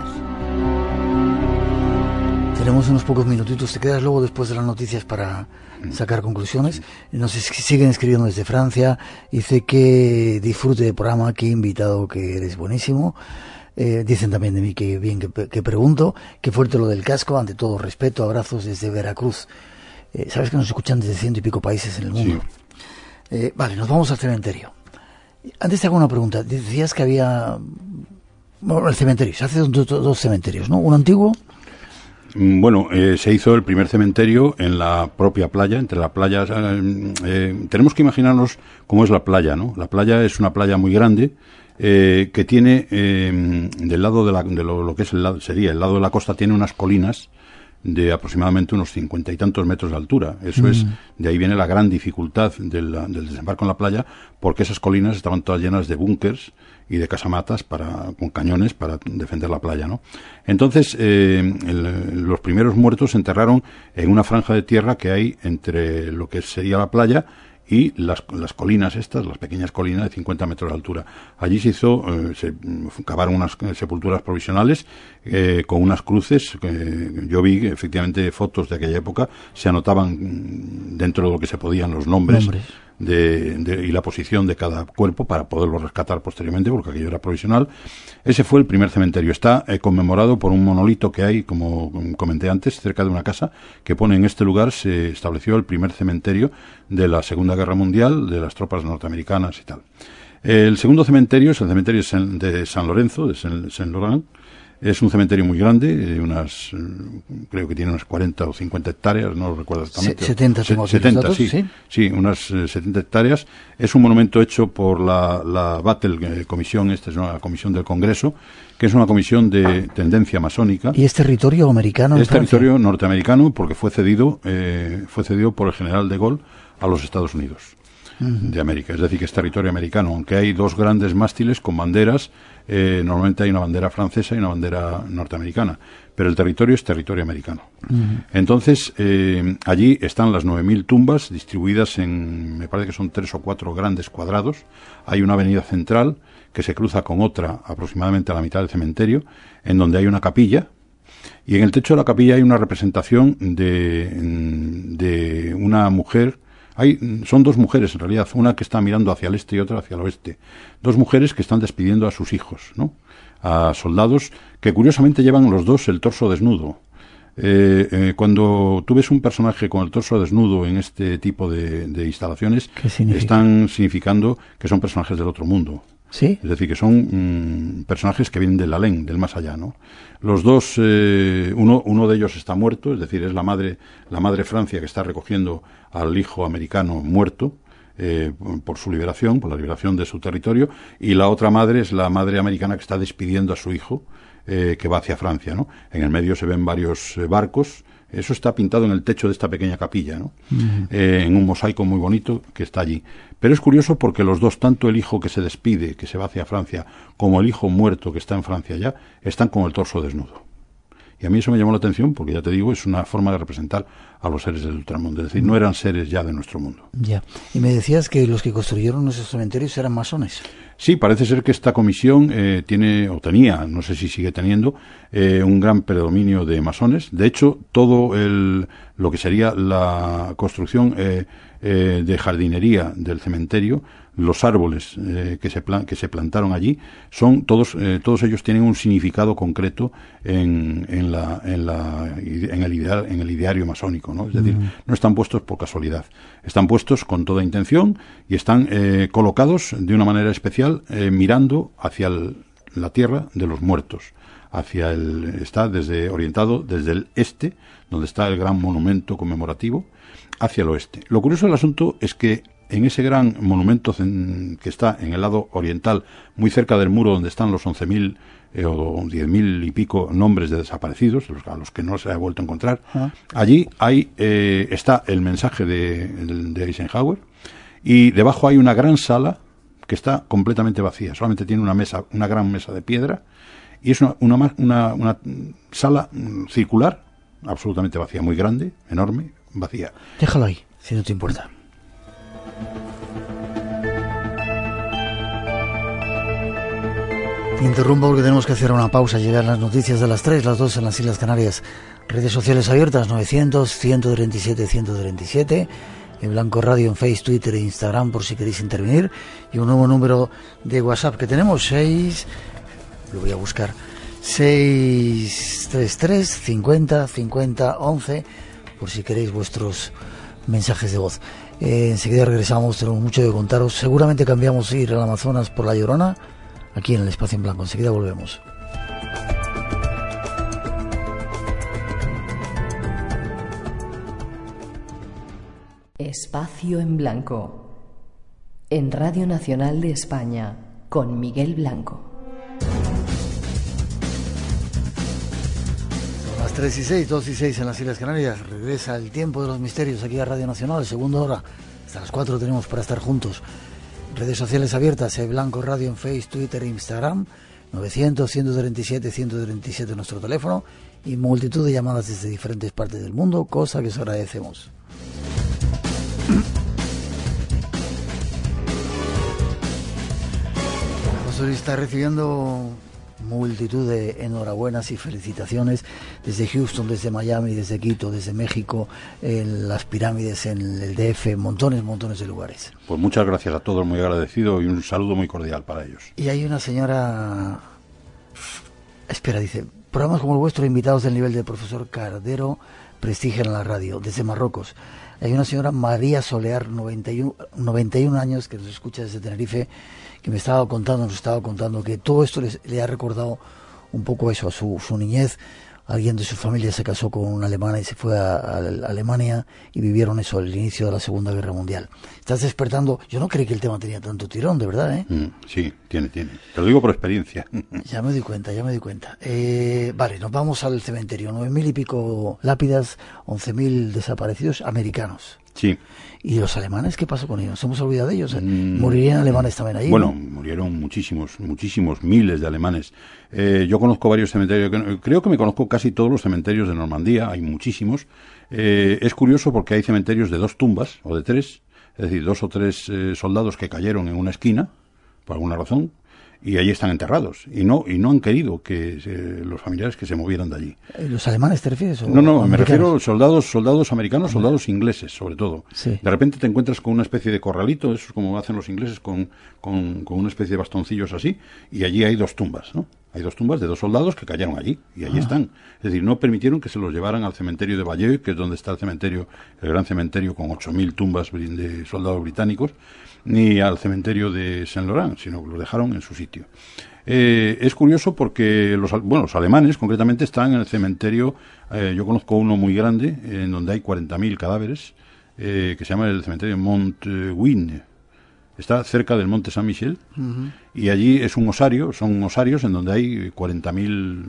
Tenemos unos pocos minutitos, te quedas luego después de las noticias para sacar conclusiones. Nos siguen escribiendo desde Francia, dice que disfrute del programa, que invitado, que eres buenísimo. Eh, dicen también de mí que bien que, que pregunto, qué fuerte lo del casco, ante todo respeto, abrazos desde Veracruz. Eh, sabes que nos escuchan desde ciento y pico países en el mundo. Sí. Eh, vale, nos vamos al cementerio. Antes te hago una pregunta, decías que había, bueno, el cementerio, se hace dos, dos cementerios, ¿no? Uno antiguo. Bueno, eh, se hizo el primer cementerio en la propia playa, entre la playa, eh, eh, tenemos que imaginarnos cómo es la playa, ¿no? La playa es una playa muy grande, Eh, que tiene eh, del lado de, la, de lo, lo que es el lado, sería el lado de la costa, tiene unas colinas de aproximadamente unos cincuenta y tantos metros de altura. Eso mm. es, de ahí viene la gran dificultad del, del desembarco en la playa, porque esas colinas estaban todas llenas de búnkers y de casamatas para, con cañones para defender la playa, ¿no? Entonces, eh, el, los primeros muertos se enterraron en una franja de tierra que hay entre lo que sería la playa y las, las colinas estas, las pequeñas colinas de cincuenta metros de altura. Allí se hizo, eh, se cavaron unas sepulturas provisionales eh, con unas cruces. Eh, yo vi efectivamente fotos de aquella época, se anotaban dentro de lo que se podían los nombres, nombres. De, de, y la posición de cada cuerpo para poderlo rescatar posteriormente, porque aquello era provisional. Ese fue el primer cementerio. Está eh, conmemorado por un monolito que hay, como comenté antes, cerca de una casa, que pone en este lugar se estableció el primer cementerio de la Segunda Guerra Mundial, de las tropas norteamericanas y tal. El segundo cementerio es el cementerio de San Lorenzo, de Saint-Laurent. Es un cementerio muy grande, de unas, creo que tiene unas cuarenta o cincuenta hectáreas, no lo recuerdo exactamente. setenta, Se, setenta, datos, sí, ¿sí? Sí, unas eh, setenta hectáreas. Es un monumento hecho por la, la Battle Commission, esta es una comisión del Congreso, que es una comisión de tendencia masónica. ¿Y es territorio americano? Es territorio norteamericano porque fue cedido, eh, fue cedido por el general de Gaulle a los Estados Unidos. uh-huh. de América, es decir, que es territorio americano, aunque hay dos grandes mástiles con banderas, eh, normalmente hay una bandera francesa y una bandera norteamericana, pero el territorio es territorio americano. Uh-huh. Entonces, eh, allí están las nueve mil tumbas distribuidas en, me parece que son tres o cuatro grandes cuadrados. Hay una avenida central que se cruza con otra aproximadamente a la mitad del cementerio, en donde hay una capilla, y en el techo de la capilla hay una representación de, de una mujer. Hay, son dos mujeres en realidad, una que está mirando hacia el este y otra hacia el oeste. Dos mujeres que están despidiendo a sus hijos, ¿no? A soldados que curiosamente llevan los dos el torso desnudo. Eh, eh, cuando tú ves un personaje con el torso desnudo en este tipo de, de instalaciones, están significando que son personajes del otro mundo. ¿Sí? Es decir, que son mmm, personajes que vienen del alén, del más allá, ¿no? Los dos, eh, uno, uno de ellos está muerto, es decir, es la madre, la madre Francia que está recogiendo al hijo americano muerto, eh, por su liberación, por la liberación de su territorio, y la otra madre es la madre americana que está despidiendo a su hijo, eh, que va hacia Francia, ¿no? En el medio se ven varios eh, barcos. Eso está pintado en el techo de esta pequeña capilla, ¿no? Uh-huh. Eh, en un mosaico muy bonito que está allí. Pero es curioso porque los dos, tanto el hijo que se despide, que se va hacia Francia, como el hijo muerto que está en Francia ya, están con el torso desnudo. Y a mí eso me llamó la atención porque, ya te digo, es una forma de representar a los seres del ultramundo. Es decir, no eran seres ya de nuestro mundo. Ya. Y me decías que los que construyeron esos cementerios eran masones. Sí, parece ser que esta comisión eh, tiene, o tenía, no sé si sigue teniendo, eh, un gran predominio de masones. De hecho, todo el, lo que sería la construcción eh, eh, de jardinería del cementerio, los árboles eh, que se plan, que se plantaron allí, son todos eh, todos ellos tienen un significado concreto en, en la en la en el ideal, en el ideario masónico, ¿no? Es decir, mm. no están puestos por casualidad, están puestos con toda intención y están eh, colocados de una manera especial, eh, mirando hacia el, la tierra de los muertos, hacia el está desde orientado desde el este, donde está el gran monumento conmemorativo, hacia el oeste. Lo curioso del asunto es que en ese gran monumento que está en el lado oriental, muy cerca del muro donde están los once mil eh, o diez mil y pico nombres de desaparecidos, los, a los que no se ha vuelto a encontrar, uh-huh. allí hay eh, está el mensaje de, de Eisenhower, y debajo hay una gran sala que está completamente vacía, solamente tiene una mesa, una gran mesa de piedra, y es una, una, una, una sala circular, absolutamente vacía, muy grande, enorme, vacía. Déjalo ahí, si no te importa. Te interrumpo porque tenemos que hacer una pausa. Llegan las noticias de las tres, las dos en las Islas Canarias. Redes sociales abiertas, novecientos, ciento treinta y siete, ciento treinta y siete. En Blanco Radio, en Facebook, Twitter e Instagram, por si queréis intervenir. Y un nuevo número de WhatsApp que tenemos, seis... Lo voy a buscar. seis tres tres, cincuenta, cincuenta, once, por si queréis vuestros mensajes de voz. Eh, enseguida regresamos, tenemos mucho que contaros. Seguramente cambiamos ir al Amazonas por La Llorona, aquí en el Espacio en Blanco. Enseguida volvemos. Espacio en Blanco, en Radio Nacional de España, con Miguel Blanco. Las tres y seis, dos y seis en las Islas Canarias. Regresa el tiempo de los misterios aquí a Radio Nacional, segunda hora. Hasta las cuatro tenemos para estar juntos. Redes sociales abiertas, el Blanco Radio en Facebook, Twitter e Instagram. novecientos, ciento treinta y siete, ciento treinta y siete nuestro teléfono. Y multitud de llamadas desde diferentes partes del mundo, cosa que os agradecemos. José Luis está recibiendo multitud de enhorabuenas y felicitaciones desde Houston, desde Miami, desde Quito, desde México, en las pirámides, en el D F, montones, montones de lugares. Pues muchas gracias a todos, muy agradecido y un saludo muy cordial para ellos. Y hay una señora... Espera, dice, programas como el vuestro, invitados del nivel de profesor Cardero, prestigian la radio, desde Marruecos. Hay una señora María Solear, noventa y uno, noventa y uno años, que nos escucha desde Tenerife, que me estaba contando, nos estaba contando que todo esto les, le ha recordado un poco eso, a su, su niñez. Alguien de su familia se casó con una alemana y se fue a, a, a Alemania y vivieron eso, el inicio de la Segunda Guerra Mundial. Estás despertando. Yo no creí que el tema tenía tanto tirón, de verdad, ¿eh? Mm, sí, tiene, tiene. Te lo digo por experiencia. Ya me doy cuenta, ya me doy cuenta. Eh, vale, nos vamos al cementerio. Nueve mil y pico lápidas, once mil desaparecidos americanos. Sí. ¿Y los alemanes qué pasó con ellos? ¿Se hemos olvidado de ellos? Mm, ¿Morirían alemanes también ahí? Bueno, ¿no? murieron muchísimos, muchísimos, miles de alemanes. Eh, yo conozco varios cementerios, creo que me conozco casi todos los cementerios de Normandía, hay muchísimos. Eh, es curioso porque hay cementerios de dos tumbas, o de tres, es decir, dos o tres eh, soldados que cayeron en una esquina, por alguna razón, y allí están enterrados, y no y no han querido que eh, los familiares que se movieran de allí. ¿Los alemanes te refieres? O no, no, americanos? Me refiero a soldados, soldados americanos, soldados ingleses, sobre todo. Sí. De repente te encuentras con una especie de corralito, eso es como hacen los ingleses, con, con, con una especie de bastoncillos así, y allí hay dos tumbas, ¿no? Hay dos tumbas de dos soldados que cayeron allí, y allí ah. están. Es decir, no permitieron que se los llevaran al cementerio de Bayeux, que es donde está el cementerio, el gran cementerio con ocho mil tumbas de soldados británicos, ni al cementerio de Saint-Laurent, sino que los dejaron en su sitio. Eh, es curioso porque los, bueno, los alemanes concretamente están en el cementerio, eh, yo conozco uno muy grande, en donde hay cuarenta mil cadáveres, eh, que se llama el cementerio Montwind. Está cerca del Monte Saint-Michel, uh-huh. y allí es un osario, son osarios en donde hay cuarenta mil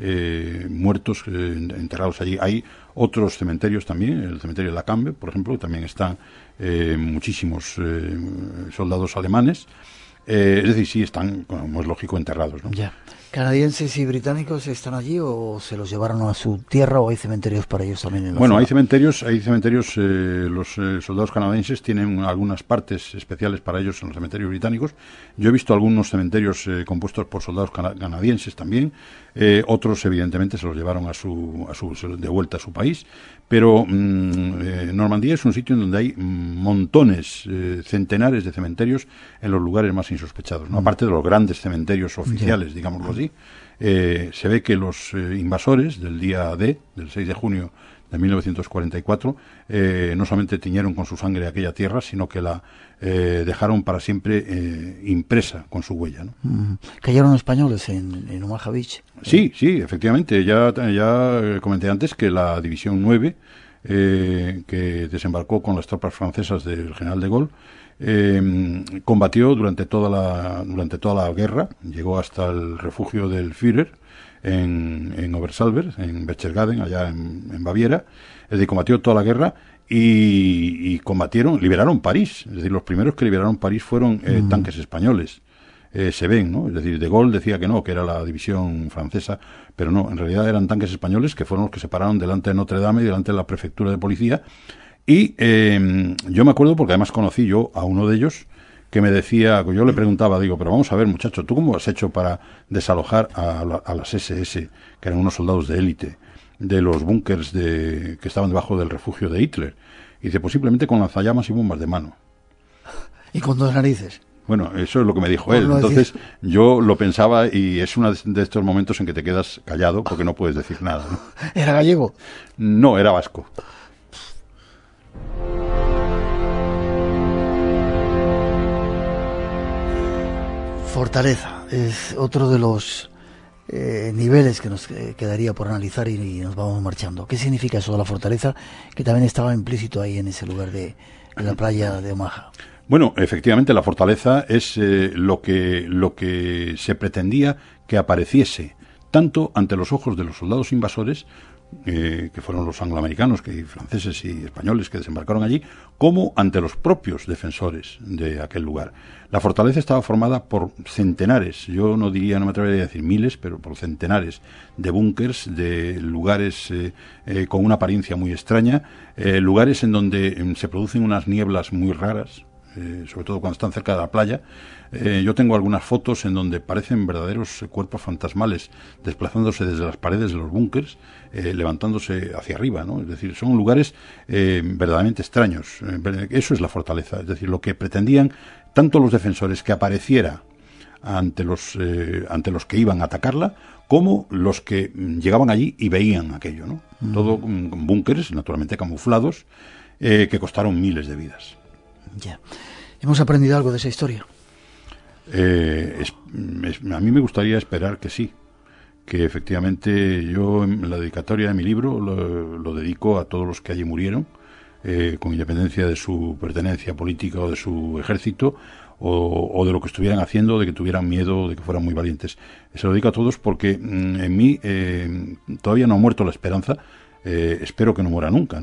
eh, muertos eh, enterrados allí. Hay otros cementerios también, el cementerio de la Cambe, por ejemplo, también están eh, muchísimos eh, soldados alemanes. Eh, es decir, sí, están, como es lógico, enterrados, ¿no? Ya. ¿Canadienses y británicos están allí o se los llevaron a su tierra o hay cementerios para ellos también en la Bueno, zona? hay cementerios, hay cementerios, eh, los eh, soldados canadienses tienen algunas partes especiales para ellos en los cementerios británicos. Yo he visto algunos cementerios eh, compuestos por soldados cana- canadienses también, eh, otros evidentemente se los llevaron a su, a su, de vuelta a su país, pero mmm, eh, Normandía es un sitio en donde hay montones, eh, centenares de cementerios en los lugares más insospechados, ¿no? Mm. Aparte de los grandes cementerios oficiales, yeah. digámoslo así. Eh, se ve que los eh, invasores del día D, del seis de junio de mil novecientos cuarenta y cuatro, eh, no solamente tiñeron con su sangre aquella tierra, sino que la eh, dejaron para siempre eh, impresa con su huella, ¿no? Mm. ¿Cayeron españoles en, en Omaha Beach? Sí, sí, efectivamente. Ya, ya comenté antes que la División nueve, eh, que desembarcó con las tropas francesas del general de Gaulle, Eh, combatió durante toda la durante toda la guerra, llegó hasta el refugio del Führer en, en Obersalber, en Berchtesgaden, allá en, en Baviera. Es decir, combatió toda la guerra y, y combatieron, liberaron París. Es decir, los primeros que liberaron París fueron eh, mm. tanques españoles. Eh, se ven, ¿no? Es decir, de Gaulle decía que no, que era la división francesa, pero no, en realidad eran tanques españoles que fueron los que se pararon delante de Notre Dame y delante de la prefectura de policía. Y eh, yo me acuerdo, porque además conocí yo a uno de ellos, que me decía, yo le preguntaba, digo, pero vamos a ver, muchacho, ¿tú cómo has hecho para desalojar a, la, a las ese ese, que eran unos soldados de élite, de los búnkers de, que estaban debajo del refugio de Hitler? Y dice, pues simplemente con lanzallamas y bombas de mano. ¿Y con dos narices? Bueno, eso es lo que me dijo él. Entonces yo lo pensaba y es uno de estos momentos en que te quedas callado porque no puedes decir nada, ¿no? ¿Era gallego? No, era vasco. Fortaleza es otro de los eh, niveles que nos eh, quedaría por analizar y, y nos vamos marchando. ¿Qué significa eso de la fortaleza? Que también estaba implícito ahí en ese lugar de, de la playa de Omaha. Bueno, efectivamente la fortaleza es eh, lo que lo que se pretendía que apareciese tanto ante los ojos de los soldados invasores, eh, que fueron los angloamericanos, que franceses y españoles que desembarcaron allí, como ante los propios defensores de aquel lugar. La fortaleza estaba formada por centenares, yo no diría, no me atrevería a decir miles, pero por centenares de búnkers, de lugares eh, eh, con una apariencia muy extraña, eh, lugares en donde eh, se producen unas nieblas muy raras, Eh, sobre todo cuando están cerca de la playa. Eh, yo tengo algunas fotos en donde parecen verdaderos cuerpos fantasmales desplazándose desde las paredes de los búnkers, eh, levantándose hacia arriba, ¿no? Es decir, son lugares eh, verdaderamente extraños. Eh, eso es la fortaleza, es decir, lo que pretendían tanto los defensores que apareciera ante los eh, ante los que iban a atacarla, como los que llegaban allí y veían aquello, ¿no? Mm. Todo con búnkers, naturalmente camuflados, eh, que costaron miles de vidas. Ya. ¿Hemos aprendido algo de esa historia? Eh, es, es, a mí me gustaría esperar que sí, que efectivamente yo en la dedicatoria de mi libro lo, lo dedico a todos los que allí murieron, eh, con independencia de su pertenencia política o de su ejército, o, o de lo que estuvieran haciendo, de que tuvieran miedo, de que fueran muy valientes. Se lo dedico a todos porque mm, en mí eh, todavía no ha muerto la esperanza, eh, espero que no muera nunca, ¿no?,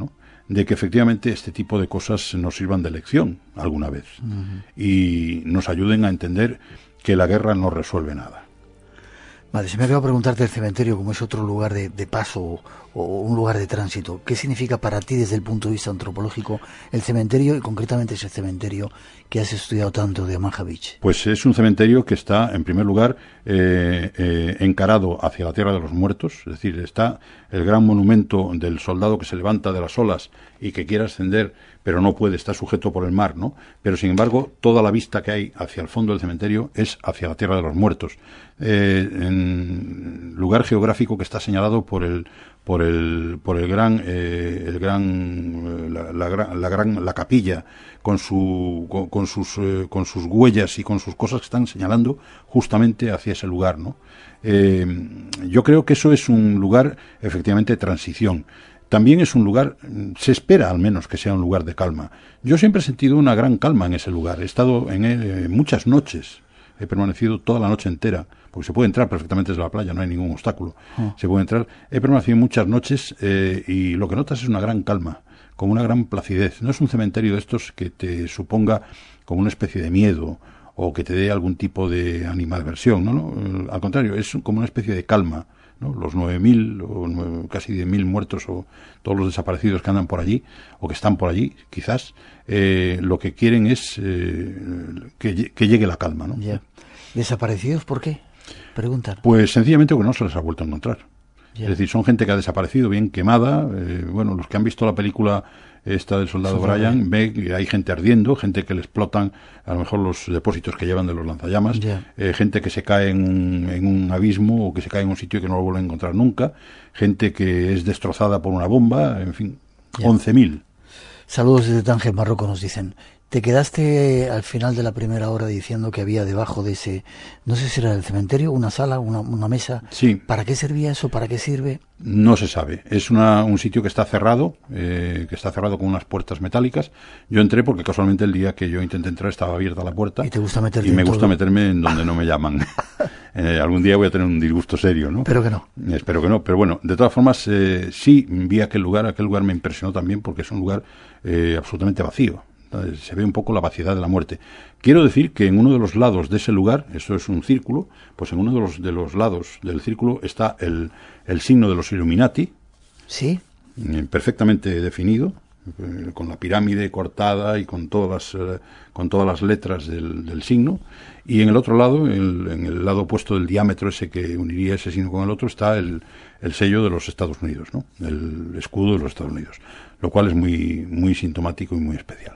de que efectivamente este tipo de cosas nos sirvan de lección alguna vez uh-huh. y nos ayuden a entender que la guerra no resuelve nada. Vale, se me ha quedado preguntarte el cementerio como es otro lugar de, de paso o, o un lugar de tránsito. ¿Qué significa para ti desde el punto de vista antropológico el cementerio y concretamente ese cementerio que has estudiado tanto de Omaha Beach? Pues es un cementerio que está, en primer lugar, eh, eh, encarado hacia la Tierra de los Muertos, es decir, está el gran monumento del soldado que se levanta de las olas y que quiere ascender, pero no puede, está sujeto por el mar, ¿no? Pero, sin embargo, toda la vista que hay hacia el fondo del cementerio es hacia la Tierra de los Muertos, eh, en lugar geográfico que está señalado por el por el por el gran eh, el gran la, la gran la gran la capilla con su con, con sus eh, con sus huellas y con sus cosas que están señalando justamente hacia ese lugar, ¿no? Eh, yo creo que eso es un lugar efectivamente de transición. También es un lugar, se espera al menos que sea un lugar de calma. Yo siempre he sentido una gran calma en ese lugar. He estado en él eh, muchas noches. He permanecido toda la noche entera, porque se puede entrar perfectamente desde la playa, no hay ningún obstáculo. Oh. Se puede entrar. He permanecido muchas noches eh, y lo que notas es una gran calma, como una gran placidez. No es un cementerio de estos que te suponga como una especie de miedo o que te dé algún tipo de animadversión, ¿no? ¿no? Al contrario, es como una especie de calma, ¿no? Los nueve mil o nueve, casi diez mil muertos o todos los desaparecidos que andan por allí o que están por allí, quizás, eh, lo que quieren es eh, que, que llegue la calma, ¿no? Yeah. ¿Desaparecidos por qué? Preguntan. Pues sencillamente porque no se les ha vuelto a encontrar. Yeah. Es decir, son gente que ha desaparecido, bien quemada. Eh, bueno, los que han visto la película esta del soldado Brian, ve que hay gente ardiendo, gente que le explotan a lo mejor los depósitos que llevan de los lanzallamas, yeah. eh, gente que se cae en un, en un abismo o que se cae en un sitio que no lo vuelve a encontrar nunca, gente que es destrozada por una bomba, en fin, yeah. once mil. Saludos desde Tánger, Marruecos, nos dicen. Te quedaste al final de la primera hora diciendo que había debajo de ese, no sé si era el cementerio, una sala, una, una mesa. Sí. ¿Para qué servía eso? ¿Para qué sirve? No se sabe. Es una, un sitio que está cerrado, eh, que está cerrado con unas puertas metálicas. Yo entré porque casualmente el día que yo intenté entrar estaba abierta la puerta. ¿Y te gusta meterte Y me en gusta todo? meterme en donde no me llaman. eh, algún día voy a tener un disgusto serio, ¿no? Espero que no. Eh, espero que no. Pero bueno, de todas formas, eh, sí vi aquel lugar. Aquel lugar me impresionó también porque es un lugar eh, absolutamente vacío. Se ve un poco la vaciedad de la muerte. Quiero decir que en uno de los lados de ese lugar, eso es un círculo, pues en uno de los de los lados del círculo está el, el signo de los Illuminati. Sí. Perfectamente definido, eh, con la pirámide cortada y con todas las, eh, con todas las letras del, del signo. Y en el otro lado, el, en el lado opuesto del diámetro ese que uniría ese signo con el otro, está el, el sello de los Estados Unidos, ¿no? El escudo de los Estados Unidos, lo cual es muy, muy sintomático y muy especial.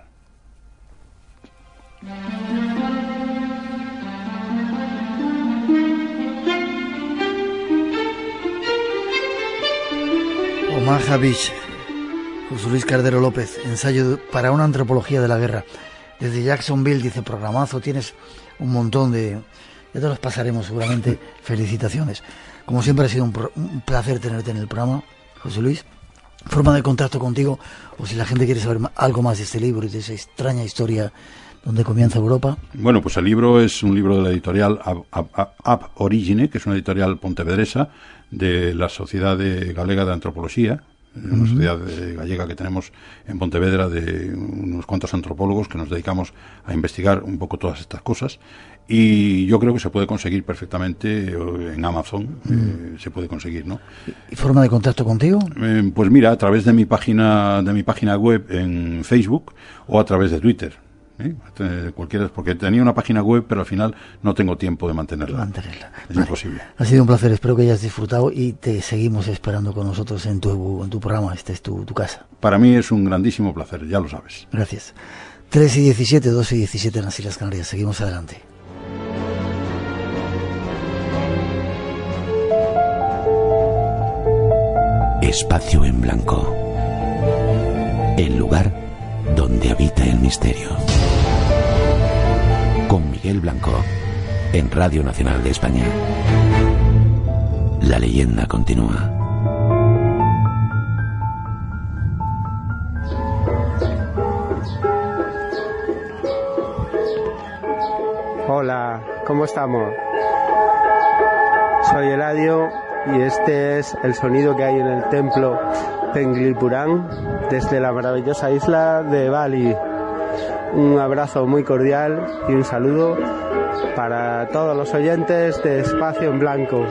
Omaha Beach, José Luis Cardero López, ensayo para una antropología de la guerra. Desde Jacksonville, dice, programazo, tienes un montón de... Ya te los pasaremos seguramente. Felicitaciones. Como siempre ha sido un, pro... un placer tenerte en el programa, José Luis. Forma de contacto contigo, o si la gente quiere saber algo más de este libro y de esa extraña historia donde comienza Europa. Bueno, pues el libro es un libro de la editorial Ab, Ab, Ab, Ab Origine, que es una editorial pontevedresa de la Sociedad de Galega de Antropología, una uh-huh. sociedad de, gallega que tenemos en Pontevedra de unos cuantos antropólogos que nos dedicamos a investigar un poco todas estas cosas. Y yo creo que se puede conseguir perfectamente en Amazon, mm. eh, se puede conseguir, ¿no? ¿Y forma de contacto contigo? Eh, pues mira, a través de mi página de mi página web en Facebook o a través de Twitter. ¿eh? Cualquiera, porque tenía una página web, pero al final no tengo tiempo de mantenerla. mantenerla. Es vale. imposible. Ha sido un placer, espero que hayas disfrutado y te seguimos esperando con nosotros en tu, en tu programa. Esta es tu, tu casa. Para mí es un grandísimo placer, ya lo sabes. Gracias. tres y diecisiete, dos y diecisiete en las Islas Canarias. Seguimos adelante. Espacio en blanco. El lugar donde habita el misterio. Con Miguel Blanco, en Radio Nacional de España. La leyenda continúa. Hola, ¿cómo estamos? Soy Eladio y este es el sonido que hay en el templo Penglipuram desde la maravillosa isla de Bali. Un abrazo muy cordial y un saludo para todos los oyentes de Espacio en Blanco.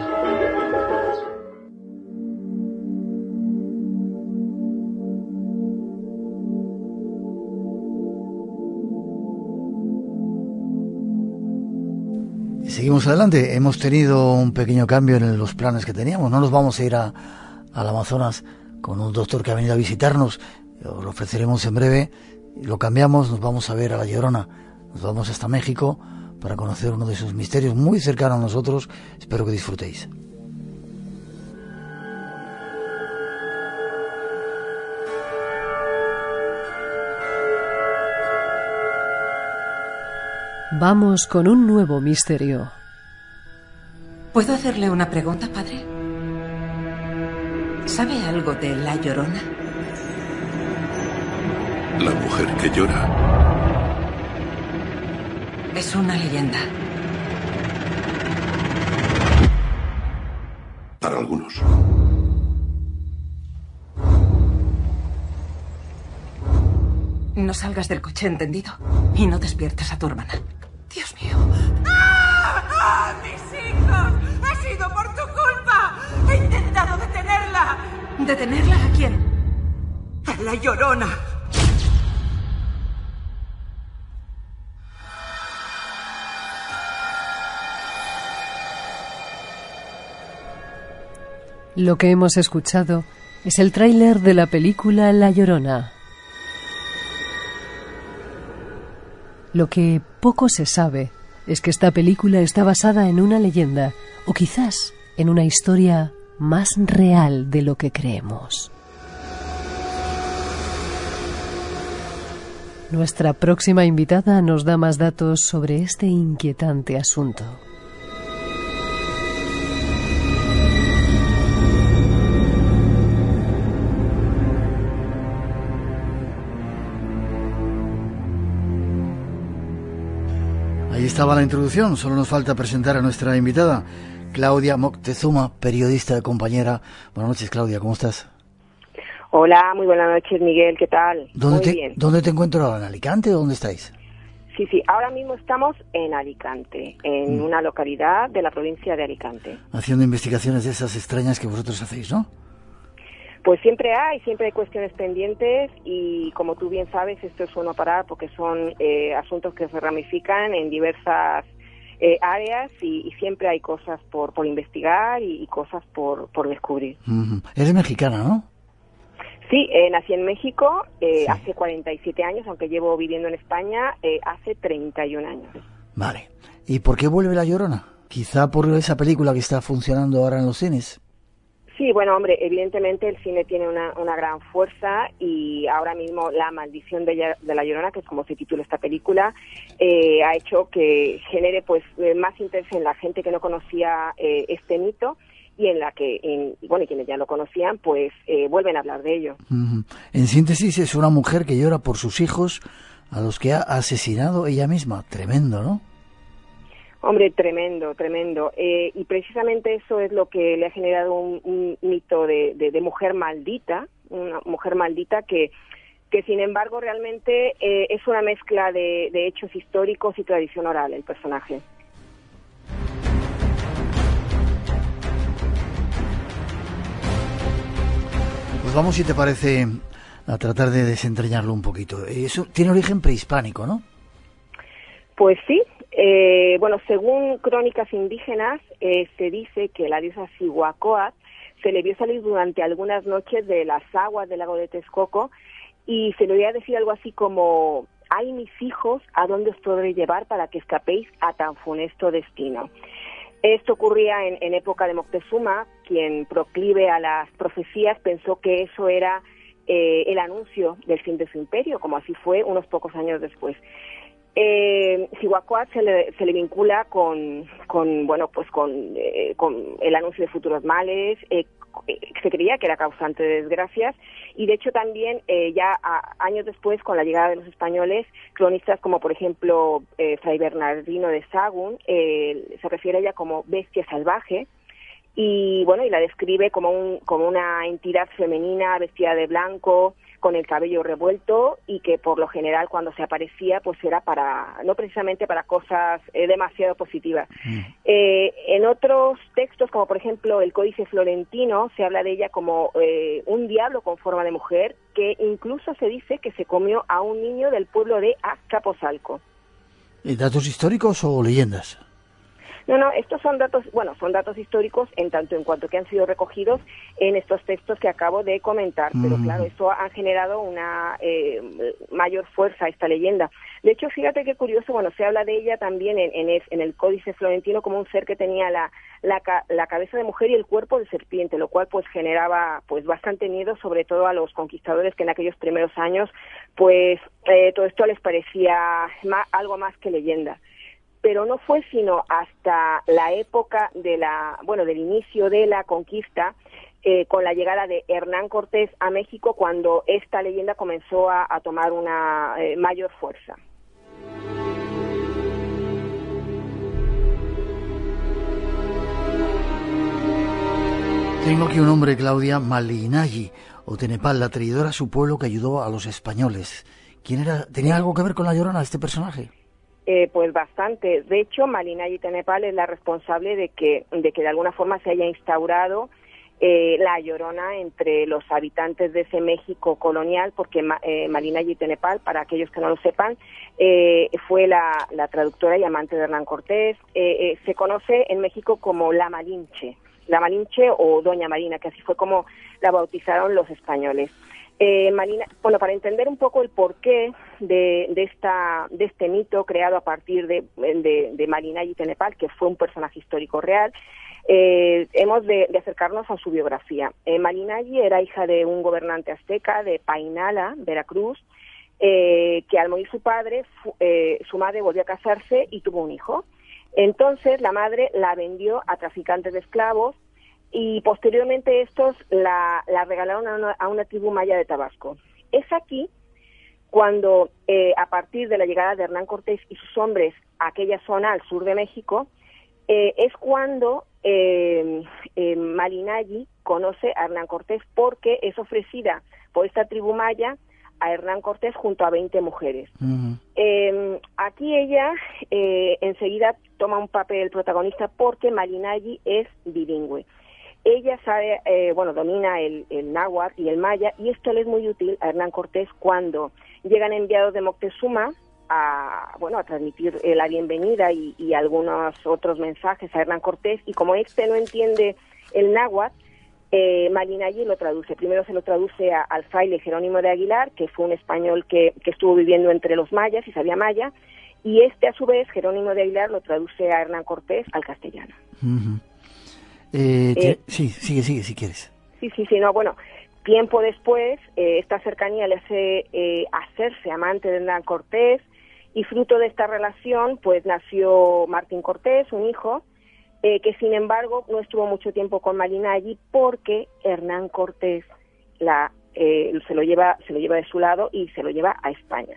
Seguimos adelante. Hemos tenido un pequeño cambio en los planes que teníamos. No nos vamos a ir a, al Amazonas con un doctor que ha venido a visitarnos. Lo ofreceremos en breve. Lo cambiamos, nos vamos a ver a La Llorona. Nos vamos hasta México para conocer uno de sus misterios muy cercano a nosotros. Espero que disfrutéis. Vamos con un nuevo misterio. ¿Puedo hacerle una pregunta, padre? ¿Sabe algo de La Llorona? La mujer que llora. Es una leyenda. Para algunos. No salgas del coche, ¿entendido? Y no despiertes a tu hermana. Dios mío. ¡Ah! ¡Ah! ¡Mis hijos! ¡Ha sido por tu culpa! ¡He intentado detenerla! ¿Detenerla a quién? A La Llorona. Lo que hemos escuchado es el tráiler de la película La Llorona. Lo que poco se sabe es que esta película está basada en una leyenda, o quizás en una historia más real de lo que creemos. Nuestra próxima invitada nos da más datos sobre este inquietante asunto. Ahí estaba la introducción, solo nos falta presentar a nuestra invitada, Claudia Moctezuma, periodista de Compañera. Buenas noches, Claudia, ¿cómo estás? Hola, muy buenas noches, Miguel, ¿qué tal? ¿Dónde muy te, bien. ¿Dónde te encuentro ahora? ¿En Alicante o dónde estáis? Sí, sí, ahora mismo estamos en Alicante, en mm. una localidad de la provincia de Alicante. Haciendo investigaciones de esas extrañas que vosotros hacéis, ¿no? Pues siempre hay, siempre hay cuestiones pendientes y como tú bien sabes, esto es bueno parar porque son eh, asuntos que se ramifican en diversas eh, áreas y, y siempre hay cosas por, por investigar y, y cosas por, por descubrir. Uh-huh. Eres mexicana, ¿no? Sí, eh, nací en México eh, sí. hace cuarenta y siete años, aunque llevo viviendo en España eh, hace treinta y un años. Vale. ¿Y por qué vuelve La Llorona? Quizá por esa película que está funcionando ahora en los cines. Sí, bueno, hombre, evidentemente el cine tiene una, una gran fuerza y ahora mismo La Maldición de, ya, de La Llorona, que es como se titula esta película, eh, ha hecho que genere pues más interés en la gente que no conocía eh, este mito y en la que, en, bueno, y quienes ya lo conocían, pues eh, vuelven a hablar de ello. Uh-huh. En síntesis, es una mujer que llora por sus hijos a los que ha asesinado ella misma. Tremendo, ¿no? Hombre, tremendo, tremendo. Eh, y precisamente eso es lo que le ha generado un, un mito de, de, de mujer maldita, una mujer maldita que, que sin embargo realmente eh, es una mezcla de, de hechos históricos y tradición oral, el personaje. Pues vamos, si te parece, a tratar de desentrañarlo un poquito. Eso tiene origen prehispánico, ¿no? Pues sí. Eh, bueno, según crónicas indígenas, eh, se dice que la diosa Cihuacóatl se le vio salir durante algunas noches de las aguas del lago de Texcoco y se le oía decir algo así como: «Ay, mis hijos, ¿a dónde os podré llevar para que escapéis a tan funesto destino?». Esto ocurría en, en época de Moctezuma, quien, proclive a las profecías, pensó que eso era eh, el anuncio del fin de su imperio, como así fue unos pocos años después. Eh, Cihuacóatl se le, se le vincula con, con bueno, pues con, eh, con el anuncio de futuros males. Eh, se creía que era causante de desgracias y de hecho también eh, ya a, años después, con la llegada de los españoles, cronistas como por ejemplo eh, Fray Bernardino de Sahagún eh, se refiere a ella como bestia salvaje y bueno, y la describe como un como una entidad femenina vestida de blanco, con el cabello revuelto, y que por lo general cuando se aparecía pues era para, no precisamente para cosas eh, demasiado positivas. Mm. Eh, en otros textos, como por ejemplo el Códice Florentino, se habla de ella como eh, un diablo con forma de mujer, que incluso se dice que se comió a un niño del pueblo de Azcapotzalco. ¿Datos históricos o leyendas? No, no, estos son datos, bueno, son datos históricos en tanto en cuanto que han sido recogidos en estos textos que acabo de comentar, pero mm. claro, eso ha generado una eh, mayor fuerza a esta leyenda. De hecho, fíjate qué curioso, bueno, se habla de ella también en, en, el, en el Códice Florentino como un ser que tenía la, la, la cabeza de mujer y el cuerpo de serpiente, lo cual pues generaba pues bastante miedo, sobre todo a los conquistadores que en aquellos primeros años pues eh, todo esto les parecía más, algo más que leyenda. Pero no fue sino hasta la época de la, bueno, del inicio de la conquista, eh, con la llegada de Hernán Cortés a México, cuando esta leyenda comenzó a, a tomar una eh, mayor fuerza. Tengo aquí un nombre, Claudia, Malinalli, o Tenepal, la traidora a su pueblo que ayudó a los españoles. ¿Quién era? ¿Tenía algo que ver con la Llorona, este personaje? Eh, pues bastante. De hecho, Malinalli Tenepal es la responsable de que de que de alguna forma se haya instaurado eh, la Llorona entre los habitantes de ese México colonial, porque eh, Malinalli Tenepal, para aquellos que no lo sepan, eh, fue la, la traductora y amante de Hernán Cortés. Eh, eh, se conoce en México como la Malinche, la Malinche o Doña Marina, que así fue como la bautizaron los españoles. Eh, Marina, bueno, para entender un poco el porqué de, de esta de este mito creado a partir de, de, de Malinalli Tenepal, que fue un personaje histórico real, eh, hemos de, de acercarnos a su biografía. Eh, Malinalli era hija de un gobernante azteca de Painala, Veracruz, eh, que al morir su padre, fu, eh, su madre volvió a casarse y tuvo un hijo. Entonces la madre la vendió a traficantes de esclavos, y posteriormente estos la, la regalaron a una, a una tribu maya de Tabasco. Es aquí cuando, eh, a partir de la llegada de Hernán Cortés y sus hombres a aquella zona al sur de México, eh, es cuando eh, eh, Malinalli conoce a Hernán Cortés, porque es ofrecida por esta tribu maya a Hernán Cortés junto a veinte mujeres. Uh-huh. Eh, aquí ella eh, enseguida toma un papel protagonista, porque Malinalli es bilingüe. Ella sabe, eh, bueno, domina el, el náhuatl y el maya, y esto le es muy útil a Hernán Cortés cuando llegan enviados de Moctezuma a, bueno, a transmitir eh, la bienvenida y, y algunos otros mensajes a Hernán Cortés, y como este no entiende el náhuatl, eh, Malinalli lo traduce. Primero se lo traduce a, al fraile Jerónimo de Aguilar, que fue un español que, que estuvo viviendo entre los mayas y sabía maya, y este a su vez, Jerónimo de Aguilar, lo traduce a Hernán Cortés al castellano. Uh-huh. Eh, eh, sí, sigue, sigue, si quieres. Sí, sí, sí, no, bueno, tiempo después, eh, esta cercanía le hace eh, hacerse amante de Hernán Cortés, y fruto de esta relación, pues nació Martín Cortés, un hijo, eh, que sin embargo no estuvo mucho tiempo con Malinalli, porque Hernán Cortés la, eh, se lo lleva, se lo lleva de su lado y se lo lleva a España.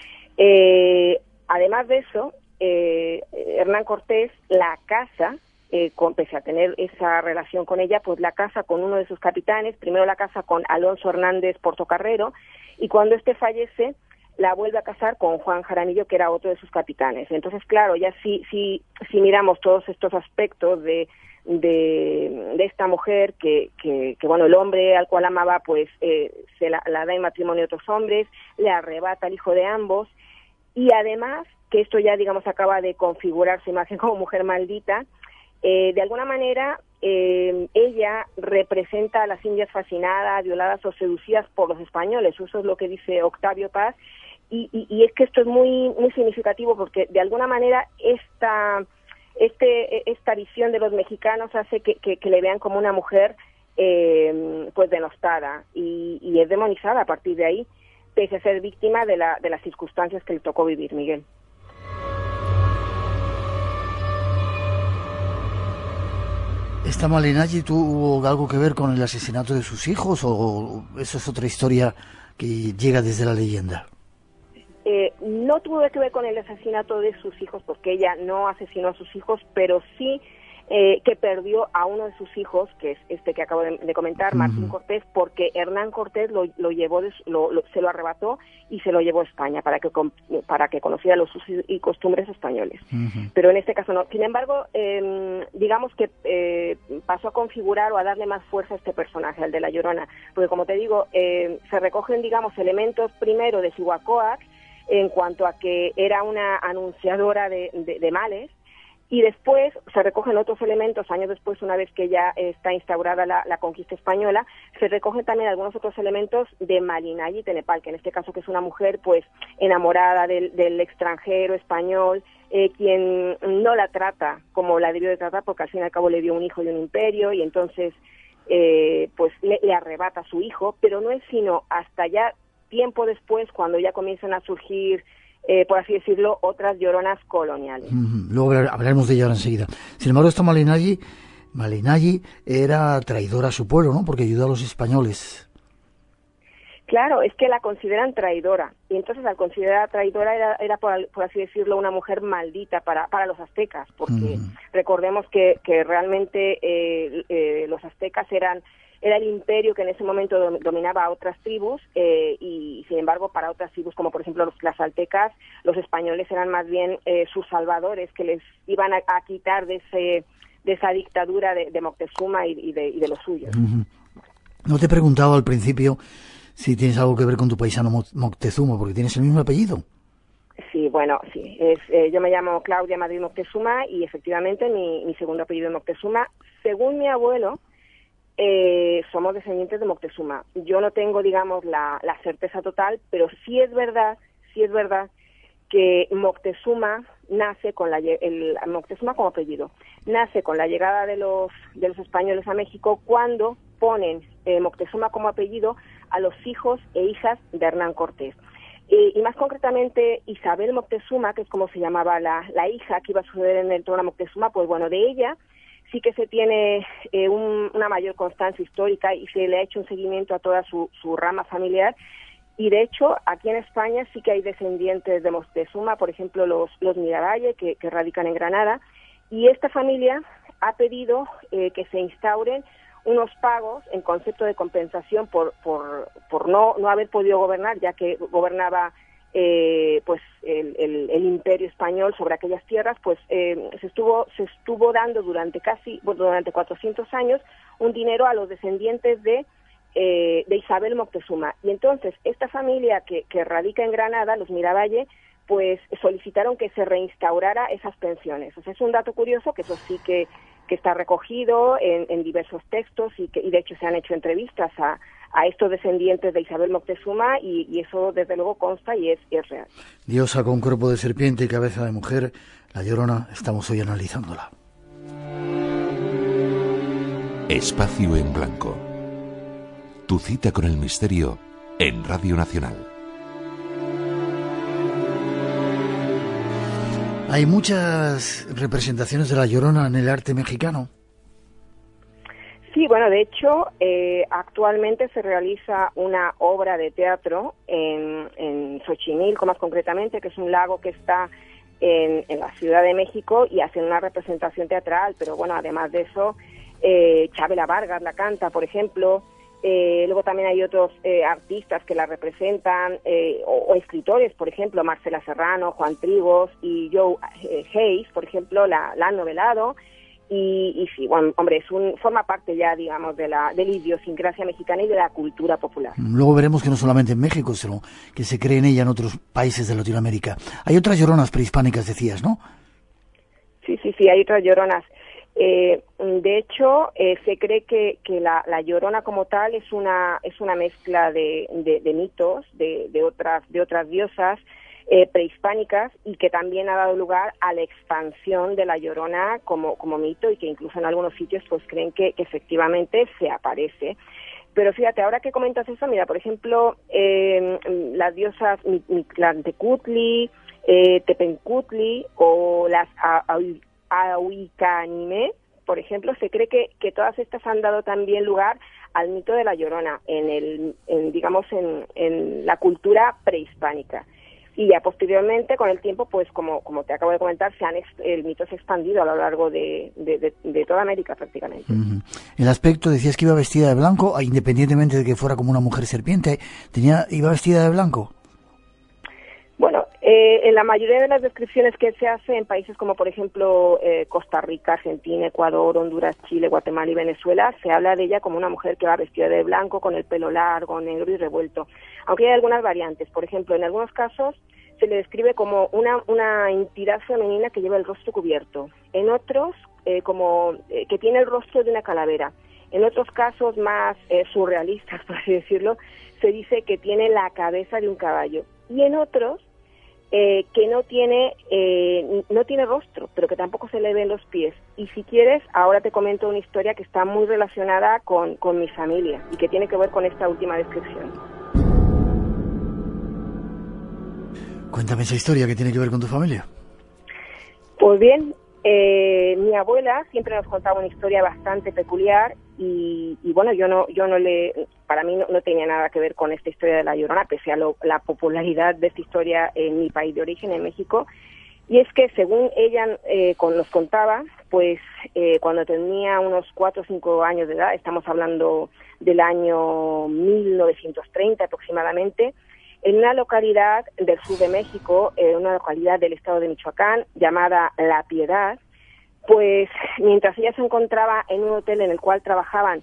Eh, además de eso, eh, Hernán Cortés la casa. Eh, con, pese a tener esa relación con ella, pues la casa con uno de sus capitanes, primero la casa con Alonso Hernández Portocarrero, y cuando este fallece, la vuelve a casar con Juan Jaramillo, que era otro de sus capitanes. Entonces, claro, ya si, si, si miramos todos estos aspectos de, de, de esta mujer, que, que, que, bueno, el hombre al cual amaba, pues eh, se la, la da en matrimonio a otros hombres, le arrebata al hijo de ambos, y además, que esto ya, digamos, acaba de configurar su imagen como mujer maldita. Eh, de alguna manera, eh, ella representa a las indias fascinadas, violadas o seducidas por los españoles. Eso es lo que dice Octavio Paz, y, y, y es que esto es muy muy significativo, porque de alguna manera esta este esta visión de los mexicanos hace que, que, que le vean como una mujer eh, pues denostada y, y es demonizada a partir de ahí, pese a ser víctima de la de las circunstancias que le tocó vivir, Miguel. ¿Esta Malinalli tuvo algo que ver con el asesinato de sus hijos, o eso es otra historia que llega desde la leyenda? Eh, no tuvo que ver con el asesinato de sus hijos, porque ella no asesinó a sus hijos, pero sí eh, que perdió a uno de sus hijos, que es este que acabo de, de comentar, Martín uh-huh. Cortés, porque Hernán Cortés lo, lo llevó, de, lo, lo, se lo arrebató y se lo llevó a España para que para que conociera los usos y costumbres españoles. Uh-huh. Pero en este caso no. Sin embargo, eh, digamos que eh, pasó a configurar o a darle más fuerza a este personaje, al de La Llorona, porque como te digo, eh, se recogen, digamos, elementos primero de Cihuacóatl en cuanto a que era una anunciadora de, de, de males. Y después se recogen otros elementos, años después, una vez que ya está instaurada la, la conquista española, se recogen también algunos otros elementos de Malinalli Tenepal, que en este caso que es una mujer pues enamorada del, del extranjero español, eh, quien no la trata como la debió de tratar, porque al fin y al cabo le dio un hijo y un imperio, y entonces eh, pues le, le arrebata a su hijo, pero no es sino hasta ya tiempo después, cuando ya comienzan a surgir Eh, por así decirlo, otras lloronas coloniales. Mm, luego hablaremos de ella ahora enseguida. Sin embargo, esta Malinalli, Malinalli era traidora a su pueblo, ¿no? Porque ayudó a los españoles. Claro, es que la consideran traidora. Y entonces al considerar traidora era, era por, por así decirlo, una mujer maldita para, para los aztecas. Porque mm. recordemos que, que realmente eh, eh, los aztecas eran... Era el imperio que en ese momento dominaba a otras tribus eh, y, sin embargo, para otras tribus, como por ejemplo los tlaxaltecas, los españoles eran más bien eh, sus salvadores, que les iban a, a quitar de ese de esa dictadura de, de Moctezuma y, y, de, y de los suyos. Uh-huh. No te he preguntado al principio si tienes algo que ver con tu paisano Moctezuma, porque tienes el mismo apellido. Sí, bueno, sí. Es, eh, yo me llamo Claudia Madrid Moctezuma y efectivamente mi, mi segundo apellido es Moctezuma. Según mi abuelo, Eh, somos descendientes de Moctezuma. Yo no tengo, digamos, la, la certeza total, pero sí es verdad, sí es verdad que Moctezuma nace con la el Moctezuma como apellido nace con la llegada de los de los españoles a México, cuando ponen eh, Moctezuma como apellido a los hijos e hijas de Hernán Cortés. Eh, y más concretamente Isabel Moctezuma, que es como se llamaba la, la hija que iba a suceder en el trono a Moctezuma, pues bueno, de ella sí que se tiene eh, un, una mayor constancia histórica y se le ha hecho un seguimiento a toda su, su rama familiar. Y de hecho, aquí en España sí que hay descendientes de Moctezuma, por ejemplo, los, los Miravalle, que, que radican en Granada. Y esta familia ha pedido eh, que se instauren unos pagos en concepto de compensación por, por, por no, no haber podido gobernar, ya que gobernaba Eh, pues el, el, el imperio español sobre aquellas tierras, pues eh, se estuvo se estuvo dando durante casi durante cuatrocientos años un dinero a los descendientes de eh, de Isabel Moctezuma. Y entonces esta familia que, que radica en Granada, los Miravalle, pues solicitaron que se reinstaurara esas pensiones. O sea, es un dato curioso, que eso sí que, que está recogido en, en diversos textos y que y de hecho se han hecho entrevistas a a estos descendientes de Isabel Moctezuma y, y eso desde luego consta y es, es real. Diosa con cuerpo de serpiente y cabeza de mujer, La Llorona, estamos hoy analizándola. Espacio en Blanco. Tu cita con el misterio en Radio Nacional. Hay muchas representaciones de La Llorona en el arte mexicano. Sí, bueno, de hecho, eh, actualmente se realiza una obra de teatro en, en Xochimilco, más concretamente, que es un lago que está en, en la Ciudad de México, y hacen una representación teatral, pero bueno, además de eso, eh, Chabela Vargas la canta, por ejemplo. Eh, luego también hay otros eh, artistas que la representan, eh, o, o escritores, por ejemplo, Marcela Serrano, Juan Trigos y Joe eh, Hayes, por ejemplo, la, la han novelado. Y, y sí, bueno, hombre, es un, forma parte ya, digamos, de la, de la idiosincrasia mexicana y de la cultura popular. Luego veremos que no solamente en México, sino que se cree en ella en otros países de Latinoamérica. Hay otras lloronas prehispánicas, decías, ¿no? Sí, sí, sí, hay otras lloronas. Eh, de hecho, eh, se cree que, que la, la llorona como tal es una, es una mezcla de, de, de mitos, de, de otras, de otras diosas Eh, prehispánicas, y que también ha dado lugar a la expansión de la Llorona como, como mito, y que incluso en algunos sitios pues creen que, que efectivamente se aparece. Pero fíjate, ahora que comentas eso, mira, por ejemplo, eh, las diosas Mictlantecutli, eh, Tepencutli o las Auicanime, por ejemplo, se cree que, que todas estas han dado también lugar al mito de la Llorona en el, en, digamos, en, en la cultura prehispánica. Y ya posteriormente, con el tiempo, pues como como te acabo de comentar, se han ex- el mito se ha expandido a lo largo de, de, de, de toda América prácticamente. Uh-huh. El aspecto, decías que iba vestida de blanco, independientemente de que fuera como una mujer serpiente, tenía iba vestida de blanco. Bueno, eh, en la mayoría de las descripciones que se hace en países como, por ejemplo, eh, Costa Rica, Argentina, Ecuador, Honduras, Chile, Guatemala y Venezuela, se habla de ella como una mujer que va vestida de blanco, con el pelo largo, negro y revuelto. Aunque hay algunas variantes. Por ejemplo, en algunos casos se le describe como una, una entidad femenina que lleva el rostro cubierto. En otros, eh, como eh, que tiene el rostro de una calavera. En otros casos más eh, surrealistas, por así decirlo, se dice que tiene la cabeza de un caballo. Y en otros, eh, que no tiene eh, no tiene rostro, pero que tampoco se le ven los pies. Y si quieres, ahora te comento una historia que está muy relacionada con, con mi familia y que tiene que ver con esta última descripción. Cuéntame esa historia que tiene que ver con tu familia. Pues bien, eh, mi abuela siempre nos contaba una historia bastante peculiar y, y bueno, yo no yo no le para mí no, no tenía nada que ver con esta historia de La Llorona, pese a lo, la popularidad de esta historia en mi país de origen, en México. Y es que según ella eh, con, nos contaba, pues eh, cuando tenía unos cuatro o cinco años de edad, estamos hablando del año mil novecientos treinta aproximadamente, en una localidad del sur de México, en una localidad del estado de Michoacán, llamada La Piedad, pues mientras ella se encontraba en un hotel en el cual trabajaban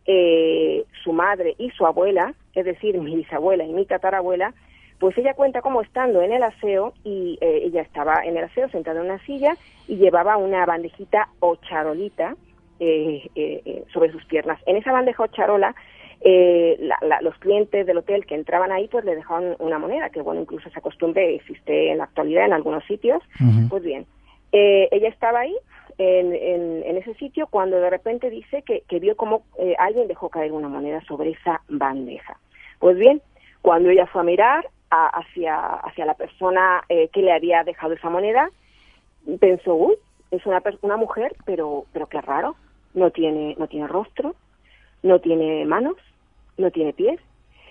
eh, su madre y su abuela, es decir, mi bisabuela y mi tatarabuela, pues ella cuenta como estando en el aseo, y eh, ella estaba en el aseo sentada en una silla y llevaba una bandejita o charolita eh, eh, sobre sus piernas. En esa bandeja o charola, Eh, la, la, los clientes del hotel que entraban ahí pues le dejaban una moneda, que bueno, incluso esa costumbre existe en la actualidad en algunos sitios. Uh-huh. Pues bien, eh, ella estaba ahí en, en, en ese sitio cuando de repente dice que, que vio como eh, alguien dejó caer una moneda sobre esa bandeja. Pues bien, cuando ella fue a mirar a, hacia, hacia la persona eh, que le había dejado esa moneda, pensó, uy, es una, una mujer, pero, pero qué raro, no tiene, no tiene rostro, no tiene manos, no tiene pies.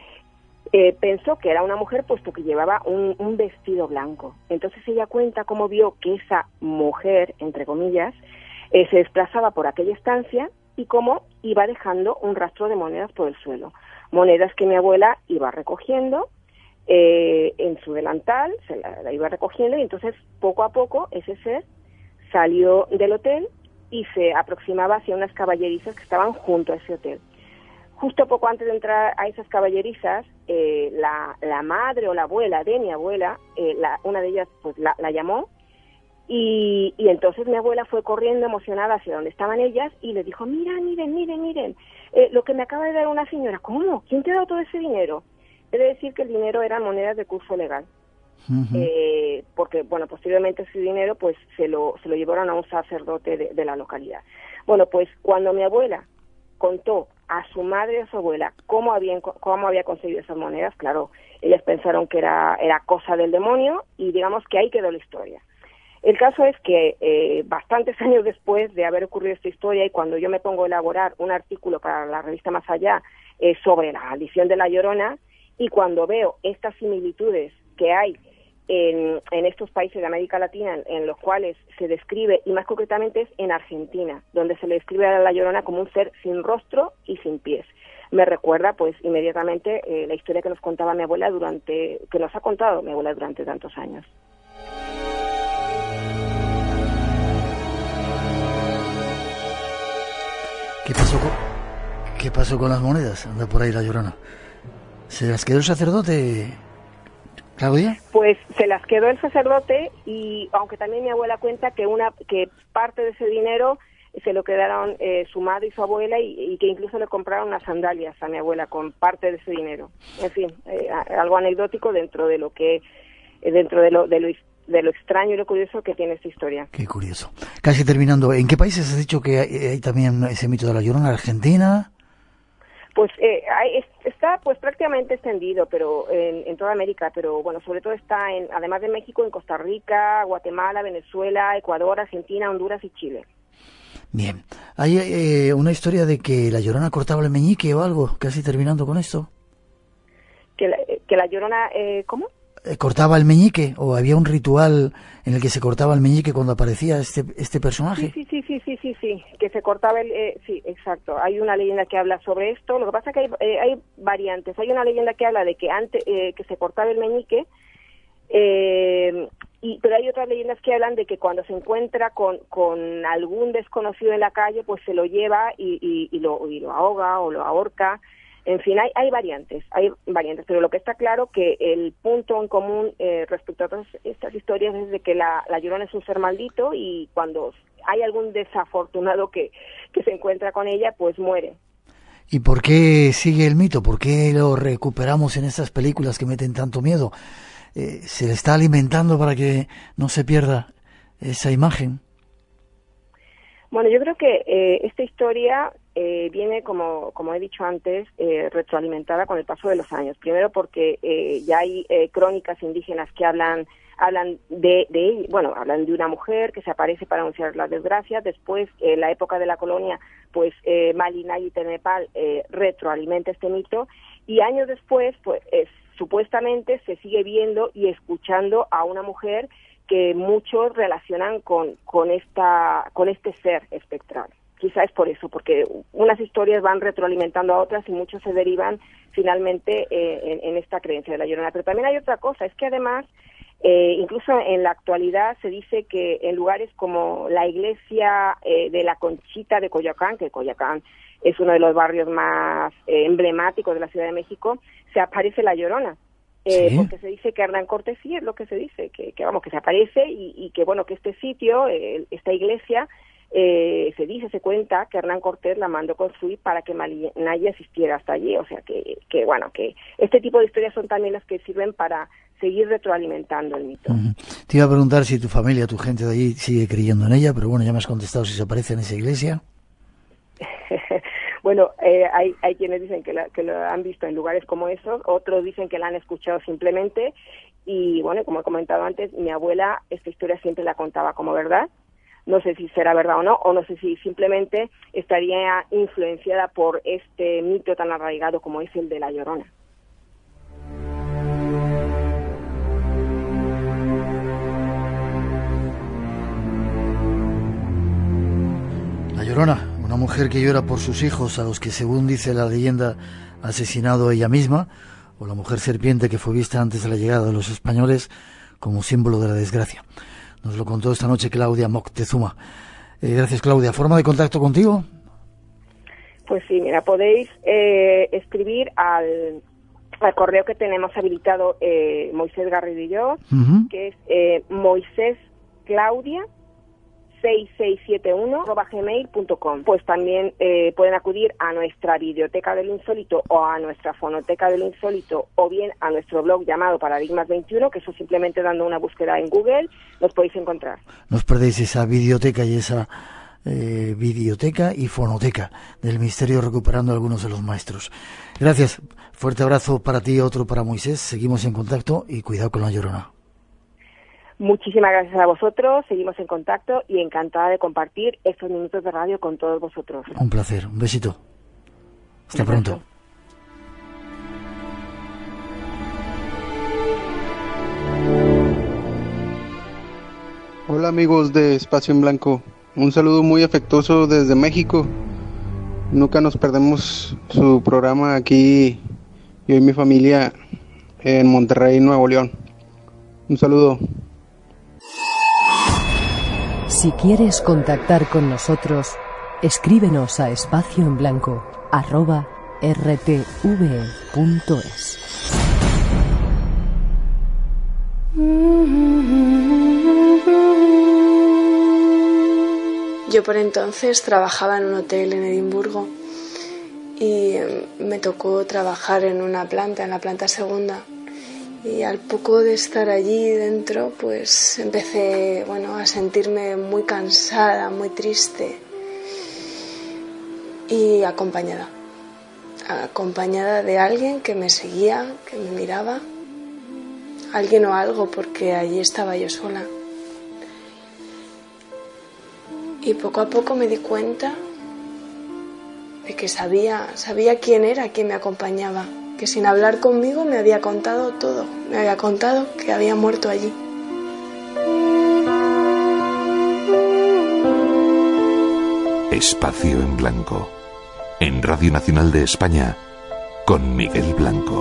Eh, pensó que era una mujer puesto que llevaba un, un vestido blanco. Entonces ella cuenta cómo vio que esa mujer, entre comillas, eh, se desplazaba por aquella estancia y cómo iba dejando un rastro de monedas por el suelo. Monedas que mi abuela iba recogiendo eh, en su delantal, se la, la iba recogiendo, y entonces poco a poco ese ser salió del hotel y se aproximaba hacia unas caballerizas que estaban junto a ese hotel. Justo poco antes de entrar a esas caballerizas, eh, la, la madre o la abuela de mi abuela, eh, la, una de ellas pues la, la llamó, y, y entonces mi abuela fue corriendo emocionada hacia donde estaban ellas y les dijo, mira, miren, miren, miren, eh, lo que me acaba de dar una señora. ¿Cómo? ¿Quién te ha dado todo ese dinero? He de decir que el dinero eran monedas de curso legal. Uh-huh. Eh, porque bueno, posteriormente ese dinero pues se lo se lo llevaron a un sacerdote de, de la localidad. Bueno, pues cuando mi abuela contó a su madre y a su abuela cómo habían cómo había conseguido esas monedas, claro, ellas pensaron que era era cosa del demonio, y digamos que ahí quedó la historia. El caso es que eh, bastantes años después de haber ocurrido esta historia, y cuando yo me pongo a elaborar un artículo para la revista Más Allá eh, sobre la maldición de La Llorona, y cuando veo estas similitudes que hay En, en estos países de América Latina en, en los cuales se describe, y más concretamente es en Argentina, donde se le describe a La Llorona como un ser sin rostro y sin pies. Me recuerda pues inmediatamente eh, la historia que nos contaba mi abuela durante, que nos ha contado mi abuela durante tantos años. ¿Qué pasó con, qué pasó con las monedas? Anda por ahí La Llorona. ¿Se las quedó el sacerdote, Claudia? Pues se las quedó el sacerdote, y aunque también mi abuela cuenta que una que parte de ese dinero se lo quedaron eh, su madre y su abuela, y, y que incluso le compraron unas sandalias a mi abuela con parte de ese dinero. En fin, eh, algo anecdótico dentro de lo que eh, dentro de lo, de lo de lo extraño y lo curioso que tiene esta historia. Qué curioso. Casi terminando, ¿en qué países has dicho que hay, hay también ese mito de La Llorona? ¿Argentina? Pues eh, hay, está pues prácticamente extendido, pero en, en toda América, pero bueno, sobre todo está en, además de México, en Costa Rica, Guatemala, Venezuela, Ecuador, Argentina, Honduras y Chile. Bien, hay eh, una historia de que La Llorona cortaba el meñique o algo, casi terminando con esto. Que la, que la Llorona, eh, ¿cómo? cortaba el meñique, o había un ritual en el que se cortaba el meñique cuando aparecía este este personaje. Sí, sí, sí, sí, sí, sí, que se cortaba el... Eh, sí, exacto. Hay una leyenda que habla sobre esto. Lo que pasa es que hay, eh, hay variantes. Hay una leyenda que habla de que antes eh, que se cortaba el meñique, eh, y pero hay otras leyendas que hablan de que cuando se encuentra con, con algún desconocido en la calle, pues se lo lleva y, y, y, lo, y lo ahoga o lo ahorca. En fin, hay, hay variantes, hay variantes, pero lo que está claro que el punto en común eh, respecto a todas estas historias es de que la, la Llorona es un ser maldito y cuando hay algún desafortunado que, que se encuentra con ella, pues muere. ¿Y por qué sigue el mito? ¿Por qué lo recuperamos en estas películas que meten tanto miedo? Eh, ¿Se le está alimentando para que no se pierda esa imagen? Bueno, yo creo que eh, esta historia eh, viene, como como he dicho antes, eh, retroalimentada con el paso de los años. Primero porque eh, ya hay eh, crónicas indígenas que hablan hablan de, de, bueno, hablan de una mujer que se aparece para anunciar la desgracia. Después, en eh, la época de la colonia, pues eh, Malinay y Tenepal eh, retroalimenta este mito. Y años después, pues eh, supuestamente se sigue viendo y escuchando a una mujer que muchos relacionan con con esta con este ser espectral. Quizá es por eso, porque unas historias van retroalimentando a otras y muchos se derivan finalmente eh, en, en esta creencia de la Llorona. Pero también hay otra cosa, es que además, eh, incluso en la actualidad se dice que en lugares como la iglesia eh, de la Conchita de Coyoacán, que Coyoacán es uno de los barrios más eh, emblemáticos de la Ciudad de México, se aparece la Llorona. Eh, ¿Sí? Porque se dice que Hernán Cortés, sí, es lo que se dice, que, que vamos, que se aparece y, y que, bueno, que este sitio, eh, esta iglesia, eh, se dice, se cuenta que Hernán Cortés la mandó construir para que Malinay asistiera hasta allí. O sea, que, que, bueno, que este tipo de historias son también las que sirven para seguir retroalimentando el mito. Uh-huh. Te iba a preguntar si tu familia, tu gente de allí sigue creyendo en ella, pero bueno, ya me has contestado si se aparece en esa iglesia. Bueno, eh, hay, hay quienes dicen que, la, que lo han visto en lugares como esos, otros dicen que la han escuchado simplemente, y bueno, como he comentado antes, mi abuela esta historia siempre la contaba como verdad. No sé si será verdad o no, o no sé si simplemente estaría influenciada por este mito tan arraigado como es el de la Llorona. La Llorona, una mujer que llora por sus hijos, a los que, según dice la leyenda, ha asesinado ella misma, o la mujer serpiente que fue vista antes de la llegada de los españoles como símbolo de la desgracia. Nos lo contó esta noche Claudia Moctezuma. Eh, gracias, Claudia. ¿Forma de contacto contigo? Pues sí, mira, podéis eh, escribir al, al correo que tenemos habilitado eh, Moisés Garrido y yo, uh-huh. que es eh, Moisés Claudia seis seis siete uno arroba gmail punto com. Pues también eh, pueden acudir a nuestra Videoteca del Insólito o a nuestra Fonoteca del Insólito, o bien a nuestro blog llamado Paradigmas veintiuno, que eso simplemente dando una búsqueda en Google los podéis encontrar. No os perdéis esa videoteca y esa eh, videoteca y fonoteca del misterio, recuperando a algunos de los maestros. Gracias, fuerte abrazo para ti, otro para Moisés. Seguimos en contacto y cuidado con la Llorona. Muchísimas gracias a vosotros, seguimos en contacto y encantada de compartir estos minutos de radio con todos vosotros. Un placer, un besito. Hasta pronto. Hola amigos de Espacio en Blanco, un saludo muy afectuoso desde México. Nunca nos perdemos su programa aquí, yo y mi familia en Monterrey, Nuevo León. Un saludo. Si quieres contactar con nosotros, escríbenos a espacioenblanco arroba rtve punto es. Yo por entonces trabajaba en un hotel en Edimburgo y me tocó trabajar en una planta, en la planta segunda. Y al poco de estar allí dentro, pues empecé, bueno, a sentirme muy cansada, muy triste y acompañada. Acompañada de alguien que me seguía, que me miraba, alguien o algo, porque allí estaba yo sola. Y poco a poco me di cuenta de que sabía, sabía quién era quien me acompañaba. que sin hablar conmigo me había contado todo, me había contado que había muerto allí. Espacio en Blanco, en Radio Nacional de España, con Miguel Blanco.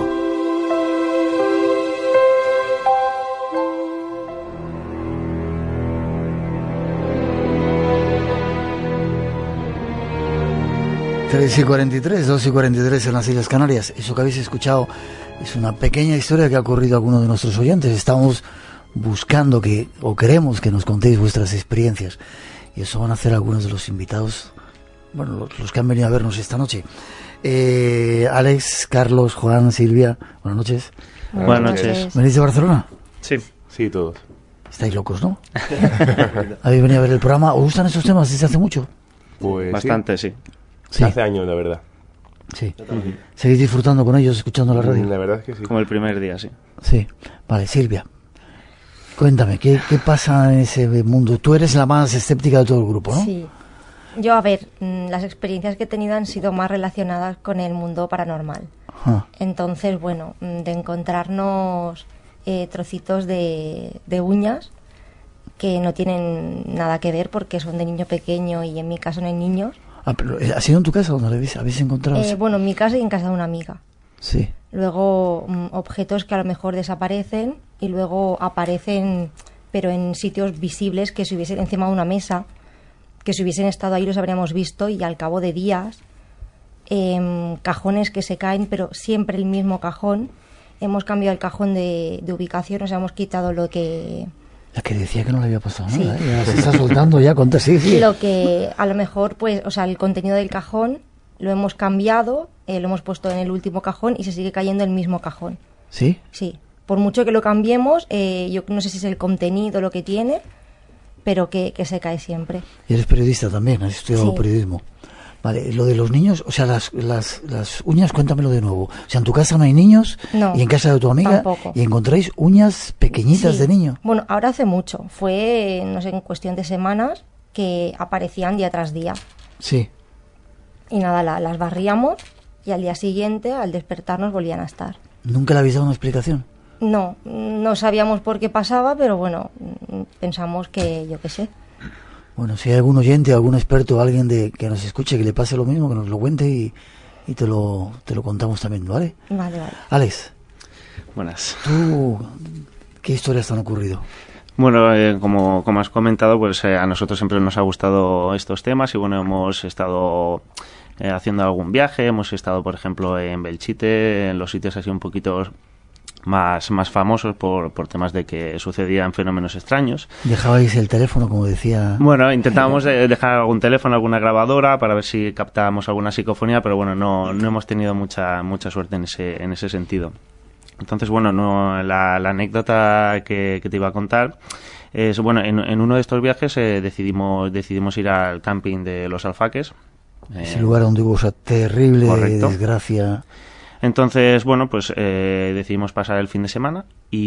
tres y cuarenta y tres, dos y cuarenta y tres en las Islas Canarias. Eso que habéis escuchado es una pequeña historia que ha ocurrido a alguno de nuestros oyentes. Estamos buscando que, o queremos que nos contéis vuestras experiencias. Y eso van a hacer algunos de los invitados, bueno, los, los que han venido a vernos esta noche. Eh, Alex, Carlos, Juan, Silvia, buenas noches. Buenas noches. ¿Venís de Barcelona? Sí, sí, todos. Estáis locos, ¿no? ¿Habéis venido a ver el programa? ¿Os gustan esos temas desde hace mucho? Pues bastante, sí. Sí. Hace años, la verdad. Sí. Uh-huh. ¿Seguís disfrutando con ellos, escuchando la radio? La verdad es que sí. Como el primer día, sí. Sí. Vale, Silvia, cuéntame, ¿qué, qué pasa en ese mundo? Tú eres la más escéptica de todo el grupo, ¿no? Sí. Yo, a ver, las experiencias que he tenido han sido más relacionadas con el mundo paranormal. Ah. Entonces, bueno, de encontrarnos eh, trocitos de, de uñas que no tienen nada que ver porque son de niño pequeño y en mi caso no hay niños. Ah, pero ¿ha sido en tu casa donde habéis, habéis encontrado? Eh, bueno, en mi casa y en casa de una amiga. Sí. Luego um, objetos que a lo mejor desaparecen y luego aparecen, pero en sitios visibles, que si hubiesen encima de una mesa, que si hubiesen estado ahí los habríamos visto, y al cabo de días, eh, cajones que se caen, pero siempre el mismo cajón. Hemos cambiado el cajón de, de ubicación, nos hemos quitado lo que... La que decía que no le había pasado nada, sí. ¿eh? Ya se está soltando ya con sí, sí. Lo que a lo mejor, pues, o sea, el contenido del cajón lo hemos cambiado, eh, lo hemos puesto en el último cajón y se sigue cayendo el mismo cajón. ¿Sí? Sí. Por mucho que lo cambiemos, eh, yo no sé si es el contenido lo que tiene, pero que, que se cae siempre. Y eres periodista también, has estudiado sí. periodismo. Vale, lo de los niños, o sea, las, las, las uñas, cuéntamelo de nuevo. O sea, en tu casa no hay niños, no, y en casa de tu amiga, tampoco. Y encontráis uñas pequeñitas sí. de niño. Bueno, ahora hace mucho, fue, no sé, en cuestión de semanas, que aparecían día tras día. Sí. Y nada, la, las barríamos y al día siguiente, al despertarnos, volvían a estar. ¿Nunca le habéis dado una explicación? No, no sabíamos por qué pasaba, pero bueno, pensamos que, yo qué sé. Bueno, si hay algún oyente, algún experto, alguien de que nos escuche, que le pase lo mismo, que nos lo cuente y, y te lo te lo contamos también, ¿vale? Vale, vale. Alex. Buenas. ¿Tú qué historias te han ocurrido? Bueno, eh, como, como has comentado, pues eh, a nosotros siempre nos ha gustado estos temas y bueno, hemos estado eh, haciendo algún viaje, hemos estado, por ejemplo, en Belchite, en los sitios así un poquito más más famosos por, por temas de que sucedían fenómenos extraños. ¿Dejabais el teléfono, como decía? Bueno, intentábamos dejar algún teléfono, alguna grabadora para ver si captábamos alguna psicofonía, pero bueno, no, no hemos tenido mucha mucha suerte en ese en ese sentido. Entonces, bueno, no la, la anécdota que, que te iba a contar es, bueno, en, en uno de estos viajes eh, decidimos decidimos ir al camping de Los Alfaques. Ese eh, lugar donde hubo esa terrible correcto. desgracia. Entonces, bueno, pues eh, decidimos pasar el fin de semana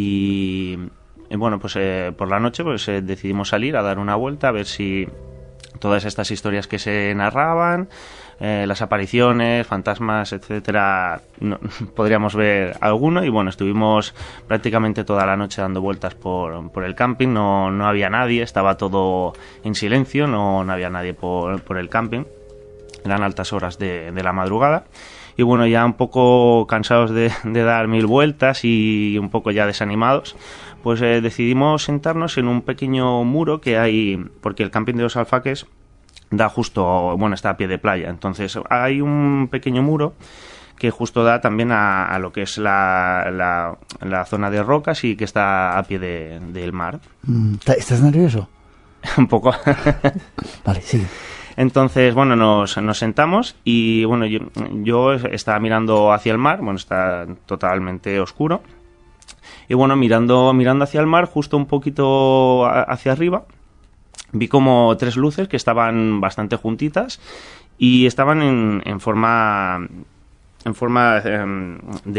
y, y bueno, pues eh, por la noche pues eh, decidimos salir a dar una vuelta a ver si todas estas historias que se narraban, eh, las apariciones, fantasmas, etcétera, no, podríamos ver alguno y bueno, estuvimos prácticamente toda la noche dando vueltas por, por el camping, no, no había nadie, estaba todo en silencio, no, no había nadie por, por el camping, eran altas horas de, de la madrugada. Y bueno, ya un poco cansados de, de dar mil vueltas y un poco ya desanimados, pues eh, decidimos sentarnos en un pequeño muro que hay, porque el camping de Los Alfaques da justo, bueno, está a pie de playa, entonces hay un pequeño muro que justo da también a, a lo que es la, la, la zona de rocas y que está a pie de, del mar. ¿Estás nervioso? Un poco. Vale, sigue. Entonces, bueno, nos, nos sentamos y, bueno, yo, yo estaba mirando hacia el mar, bueno, está totalmente oscuro. Y, bueno, mirando mirando hacia el mar, justo un poquito hacia arriba, vi como tres luces que estaban bastante juntitas y estaban en, en forma en forma de,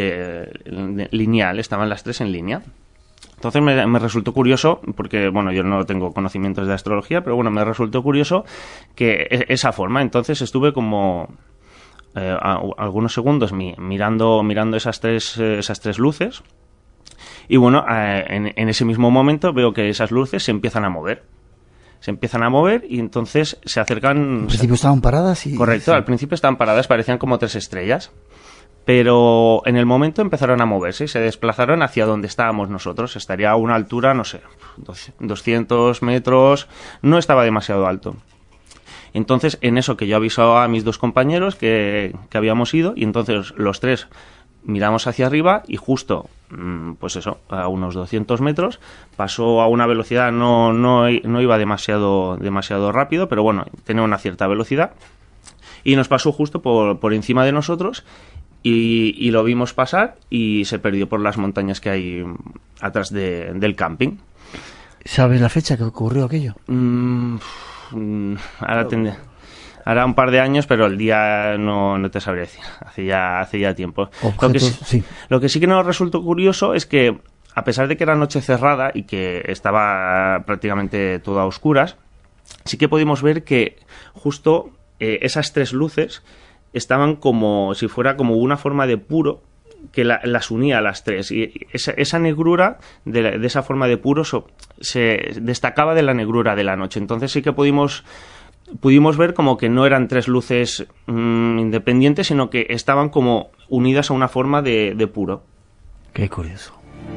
de lineal, estaban las tres en línea. Entonces me, me resultó curioso, porque bueno, yo no tengo conocimientos de astrología, pero bueno, me resultó curioso que esa forma, entonces estuve como eh, a, algunos segundos mi, mirando, mirando esas tres, eh, esas tres luces. Y bueno, eh, en, en ese mismo momento veo que esas luces se empiezan a mover. Se empiezan a mover y entonces se acercan... Al principio estaban paradas y... Correcto, sí. Al principio estaban paradas, parecían como tres estrellas. Pero en el momento empezaron a moverse y se desplazaron hacia donde estábamos nosotros. Estaría a una altura, no sé, doscientos metros, no estaba demasiado alto. Entonces, en eso que yo aviso a mis dos compañeros que, que habíamos ido, y entonces los tres miramos hacia arriba y justo, pues eso, a unos doscientos metros, pasó a una velocidad, no, no, no iba demasiado, demasiado rápido, pero bueno, tenía una cierta velocidad, y nos pasó justo por, por encima de nosotros, y, y lo vimos pasar y se perdió por las montañas que hay atrás de, del camping. ¿Sabes la fecha que ocurrió aquello? Mm, ahora tendré... Hará un par de años, pero el día no, no te sabría decir. Hace ya, hace ya tiempo. Objetos, lo, que, sí. lo que sí que nos resultó curioso es que, a pesar de que era noche cerrada y que estaba prácticamente todo a oscuras, sí que pudimos ver que justo eh, esas tres luces estaban como si fuera como una forma de puro que la, las unía a las tres. Y esa, esa negrura de, la, de esa forma de puro so, se destacaba de la negrura de la noche. Entonces sí que pudimos... pudimos ver como que no eran tres luces mmm, independientes, sino que estaban como unidas a una forma de, de puro. Qué curioso.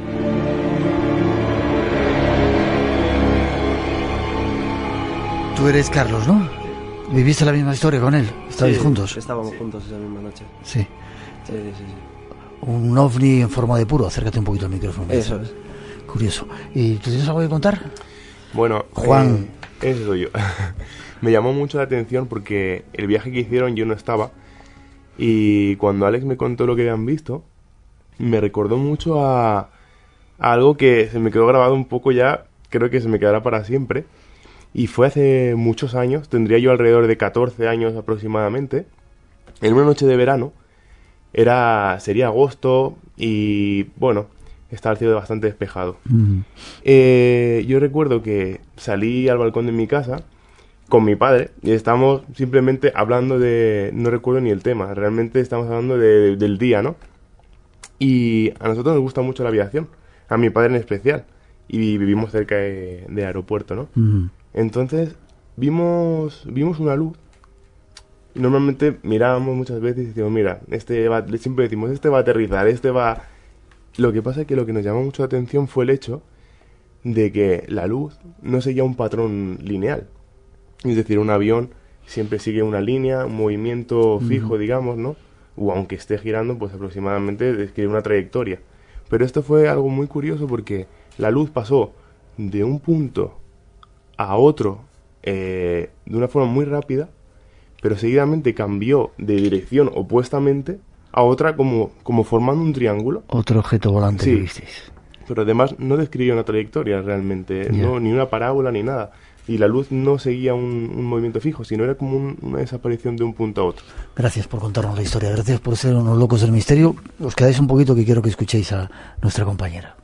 Tú eres Carlos, ¿no? ¿Viviste la misma historia con él? ¿Estabais sí, juntos? Estábamos juntos esa misma noche. Sí. Sí, sí, sí. Un ovni en forma de puro. Acércate un poquito al micrófono. Eso es. Curioso. ¿Y tú tienes algo que contar? Bueno, Juan. Eh, ese soy yo. Me llamó mucho la atención porque el viaje que hicieron yo no estaba, y cuando Alex me contó lo que habían visto, me recordó mucho a, a algo que se me quedó grabado un poco ya, creo que se me quedará para siempre, y fue hace muchos años, tendría yo alrededor de catorce años aproximadamente, en una noche de verano, era sería agosto y bueno, estaba el cielo bastante despejado. Mm. Eh, yo recuerdo que salí al balcón de mi casa con mi padre y estábamos simplemente hablando de... no recuerdo ni el tema, realmente estamos hablando de, de, del día, ¿no? Y a nosotros nos gusta mucho la aviación, a mi padre en especial, y vivimos cerca de, de aeropuerto, ¿no? Mm. Entonces vimos vimos una luz, y normalmente mirábamos muchas veces y decimos, mira, este va, siempre decimos, este va a aterrizar, este va... Lo que pasa es que lo que nos llamó mucho la atención fue el hecho de que la luz no seguía un patrón lineal. Es decir, un avión siempre sigue una línea, un movimiento fijo, uh-huh. digamos, ¿no? O aunque esté girando, pues aproximadamente describe una trayectoria. Pero esto fue algo muy curioso porque la luz pasó de un punto a otro eh, de una forma muy rápida, pero seguidamente cambió de dirección opuestamente a otra como, como formando un triángulo. Otro objeto volante sí, que visteis. Pero además no describía una trayectoria realmente, yeah. no, ni una parábola ni nada. Y la luz no seguía un, un movimiento fijo, sino era como un, una desaparición de un punto a otro. Gracias por contarnos la historia, gracias por ser unos locos del misterio. Os quedáis un poquito que quiero que escuchéis a nuestra compañera.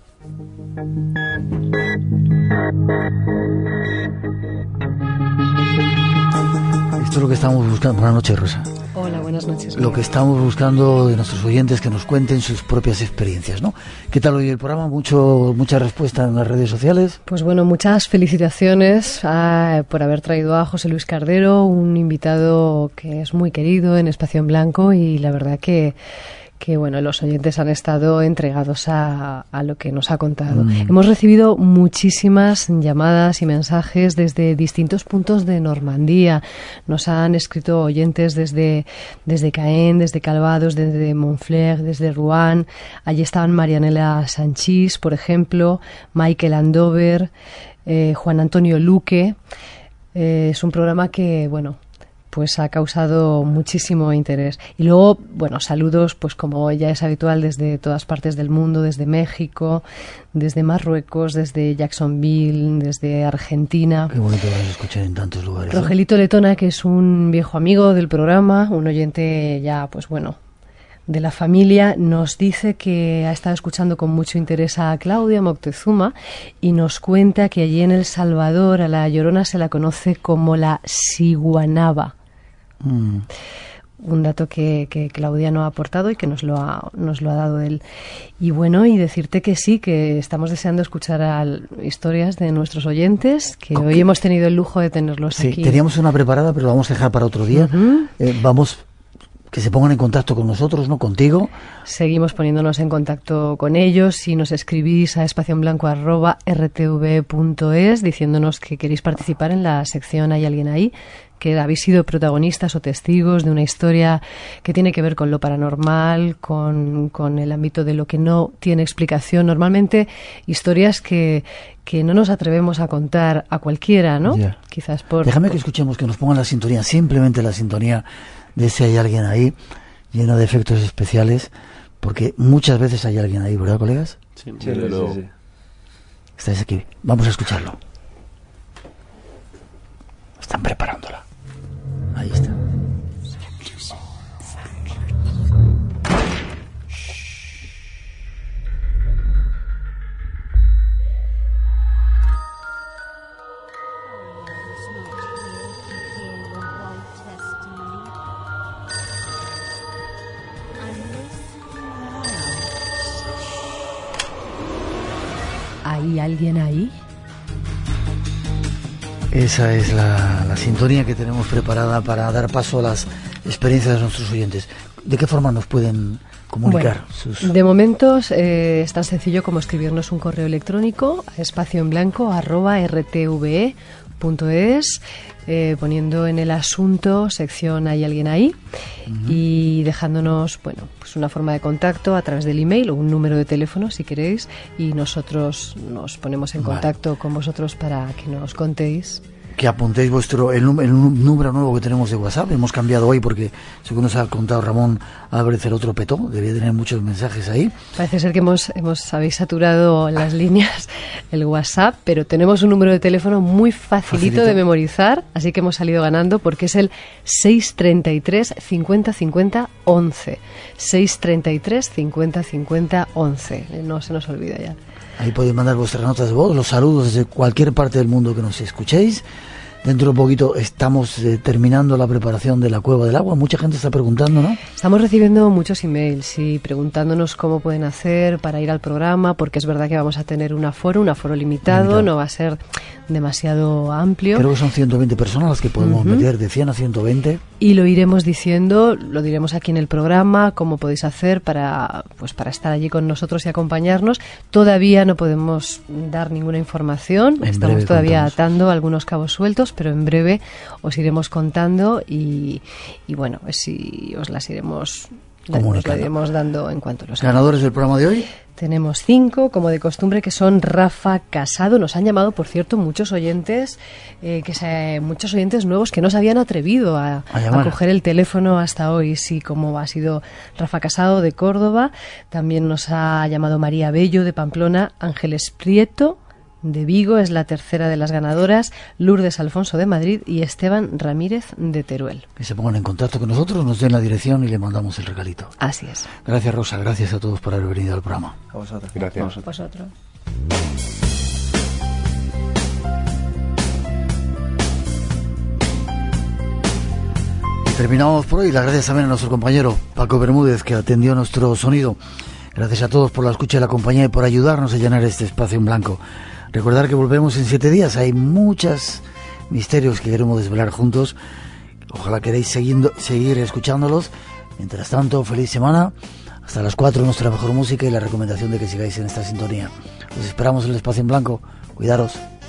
Esto es lo que estamos buscando. Buenas noches, Rosa. Hola, buenas noches. Lo que estamos buscando de nuestros oyentes, que nos cuenten sus propias experiencias, ¿no? ¿Qué tal hoy el programa? Mucho, mucha respuesta en las redes sociales. Pues bueno, muchas felicitaciones a, por haber traído a José Luis Cardero, un invitado que es muy querido en Espacio en Blanco, y la verdad que que bueno, los oyentes han estado entregados a, a lo que nos ha contado. Mm. Hemos recibido muchísimas llamadas y mensajes desde distintos puntos de Normandía. Nos han escrito oyentes desde, desde Caen, desde Calvados, desde Montfleur, desde Rouen. Allí estaban Marianela Sanchís, por ejemplo, Michael Andover, eh, Juan Antonio Luque. Eh, es un programa que, bueno, pues ha causado muchísimo interés. Y luego, bueno, saludos, pues como ya es habitual, desde todas partes del mundo, desde México, desde Marruecos, desde Jacksonville, desde Argentina. Qué bonito que nos escuchen en tantos lugares. Rogelito Letona, que es un viejo amigo del programa, un oyente ya, pues bueno, de la familia, nos dice que ha estado escuchando con mucho interés a Claudia Moctezuma y nos cuenta que allí en El Salvador a la Llorona se la conoce como la Siguanaba. Mm. un dato que, que Claudia no ha aportado y que nos lo ha, nos lo ha dado él. Y bueno, y decirte que sí, que estamos deseando escuchar a, historias de nuestros oyentes, que okay. hoy hemos tenido el lujo de tenerlos sí, aquí. Teníamos una preparada, pero la vamos a dejar para otro día. Uh-huh. Eh, vamos, que se pongan en contacto con nosotros, ¿no? Contigo. Seguimos poniéndonos en contacto con ellos. Si nos escribís a espacioenblanco arroba r t v punto es diciéndonos que queréis participar en la sección ¿Hay alguien ahí?, que habéis sido protagonistas o testigos de una historia que tiene que ver con lo paranormal, con, con el ámbito de lo que no tiene explicación. Normalmente historias que, que no nos atrevemos a contar a cualquiera, ¿no? Yeah. Quizás por... Déjame por... que escuchemos, que nos pongan la sintonía, simplemente la sintonía de ese Hay alguien ahí, lleno de efectos especiales, porque muchas veces hay alguien ahí, ¿verdad, colegas? Sí, sí, sí, sí. Estáis aquí, vamos a escucharlo. Están preparándola. Ahí está. ¿Hay alguien ahí? Esa es la, la sintonía que tenemos preparada para dar paso a las experiencias de nuestros oyentes. ¿De qué forma nos pueden comunicar? Bueno, sus... De momento eh, es tan sencillo como escribirnos un correo electrónico a espacioenblanco arroba r t v e punto es, eh, poniendo en el asunto sección ¿Hay alguien ahí? Uh-huh. Y dejándonos, bueno, pues una forma de contacto a través del email o un número de teléfono si queréis, y nosotros nos ponemos en vale. contacto con vosotros para que nos contéis. Que apuntéis vuestro el, el número nuevo que tenemos de WhatsApp. Hemos cambiado hoy porque, según nos ha contado Ramón Álvarez, el otro petó. Debía tener muchos mensajes ahí. Parece ser que hemos, hemos habéis saturado las líneas, el WhatsApp, pero tenemos un número de teléfono muy facilito, facilito de memorizar, así que hemos salido ganando porque es el seis treinta y tres cincuenta cincuenta once. seis treinta y tres cincuenta cincuenta once. No se nos olvida ya. Ahí podéis mandar vuestras notas de voz, los saludos desde cualquier parte del mundo que nos escuchéis. Dentro de un poquito estamos eh, terminando la preparación de la Cueva del Agua. Mucha gente está preguntando, ¿no? Estamos recibiendo muchos emails y preguntándonos cómo pueden hacer para ir al programa, porque es verdad que vamos a tener un aforo, un aforo limitado, limitado. No va a ser demasiado amplio. Creo que son ciento veinte personas las que podemos uh-huh. meter, de cien a ciento veinte. Y lo iremos diciendo, lo diremos aquí en el programa, cómo podéis hacer para, pues, para estar allí con nosotros y acompañarnos. Todavía no podemos dar ninguna información, en estamos todavía contamos. atando algunos cabos sueltos, pero en breve os iremos contando y, y bueno, si os las iremos, os las iremos dando en cuanto los ganadores del programa de hoy. Tenemos cinco, como de costumbre, que son Rafa Casado. Nos han llamado, por cierto, muchos oyentes, eh, que se, muchos oyentes nuevos que no se habían atrevido a, a, a coger el teléfono hasta hoy. Sí, como ha sido Rafa Casado de Córdoba. También nos ha llamado María Bello de Pamplona, Ángeles Prieto de Vigo es la tercera de las ganadoras, Lourdes Alfonso de Madrid y Esteban Ramírez de Teruel. Que se pongan en contacto con nosotros, nos den la dirección y le mandamos el regalito. Así es. Gracias, Rosa, gracias a todos por haber venido al programa. A vosotros. Gracias. A vosotros. vosotros. Y terminamos por hoy. Las gracias también a nuestro compañero Paco Bermúdez, que atendió nuestro sonido. Gracias a todos por la escucha y la compañía y por ayudarnos a llenar este espacio en blanco. Recordar que volvemos en siete días. Hay muchos misterios que queremos desvelar juntos. Ojalá queréis siguiendo, seguir escuchándolos. Mientras tanto, feliz semana. Hasta las cuatro, nuestra mejor música y la recomendación de que sigáis en esta sintonía. Os esperamos en el espacio en blanco. Cuidaros.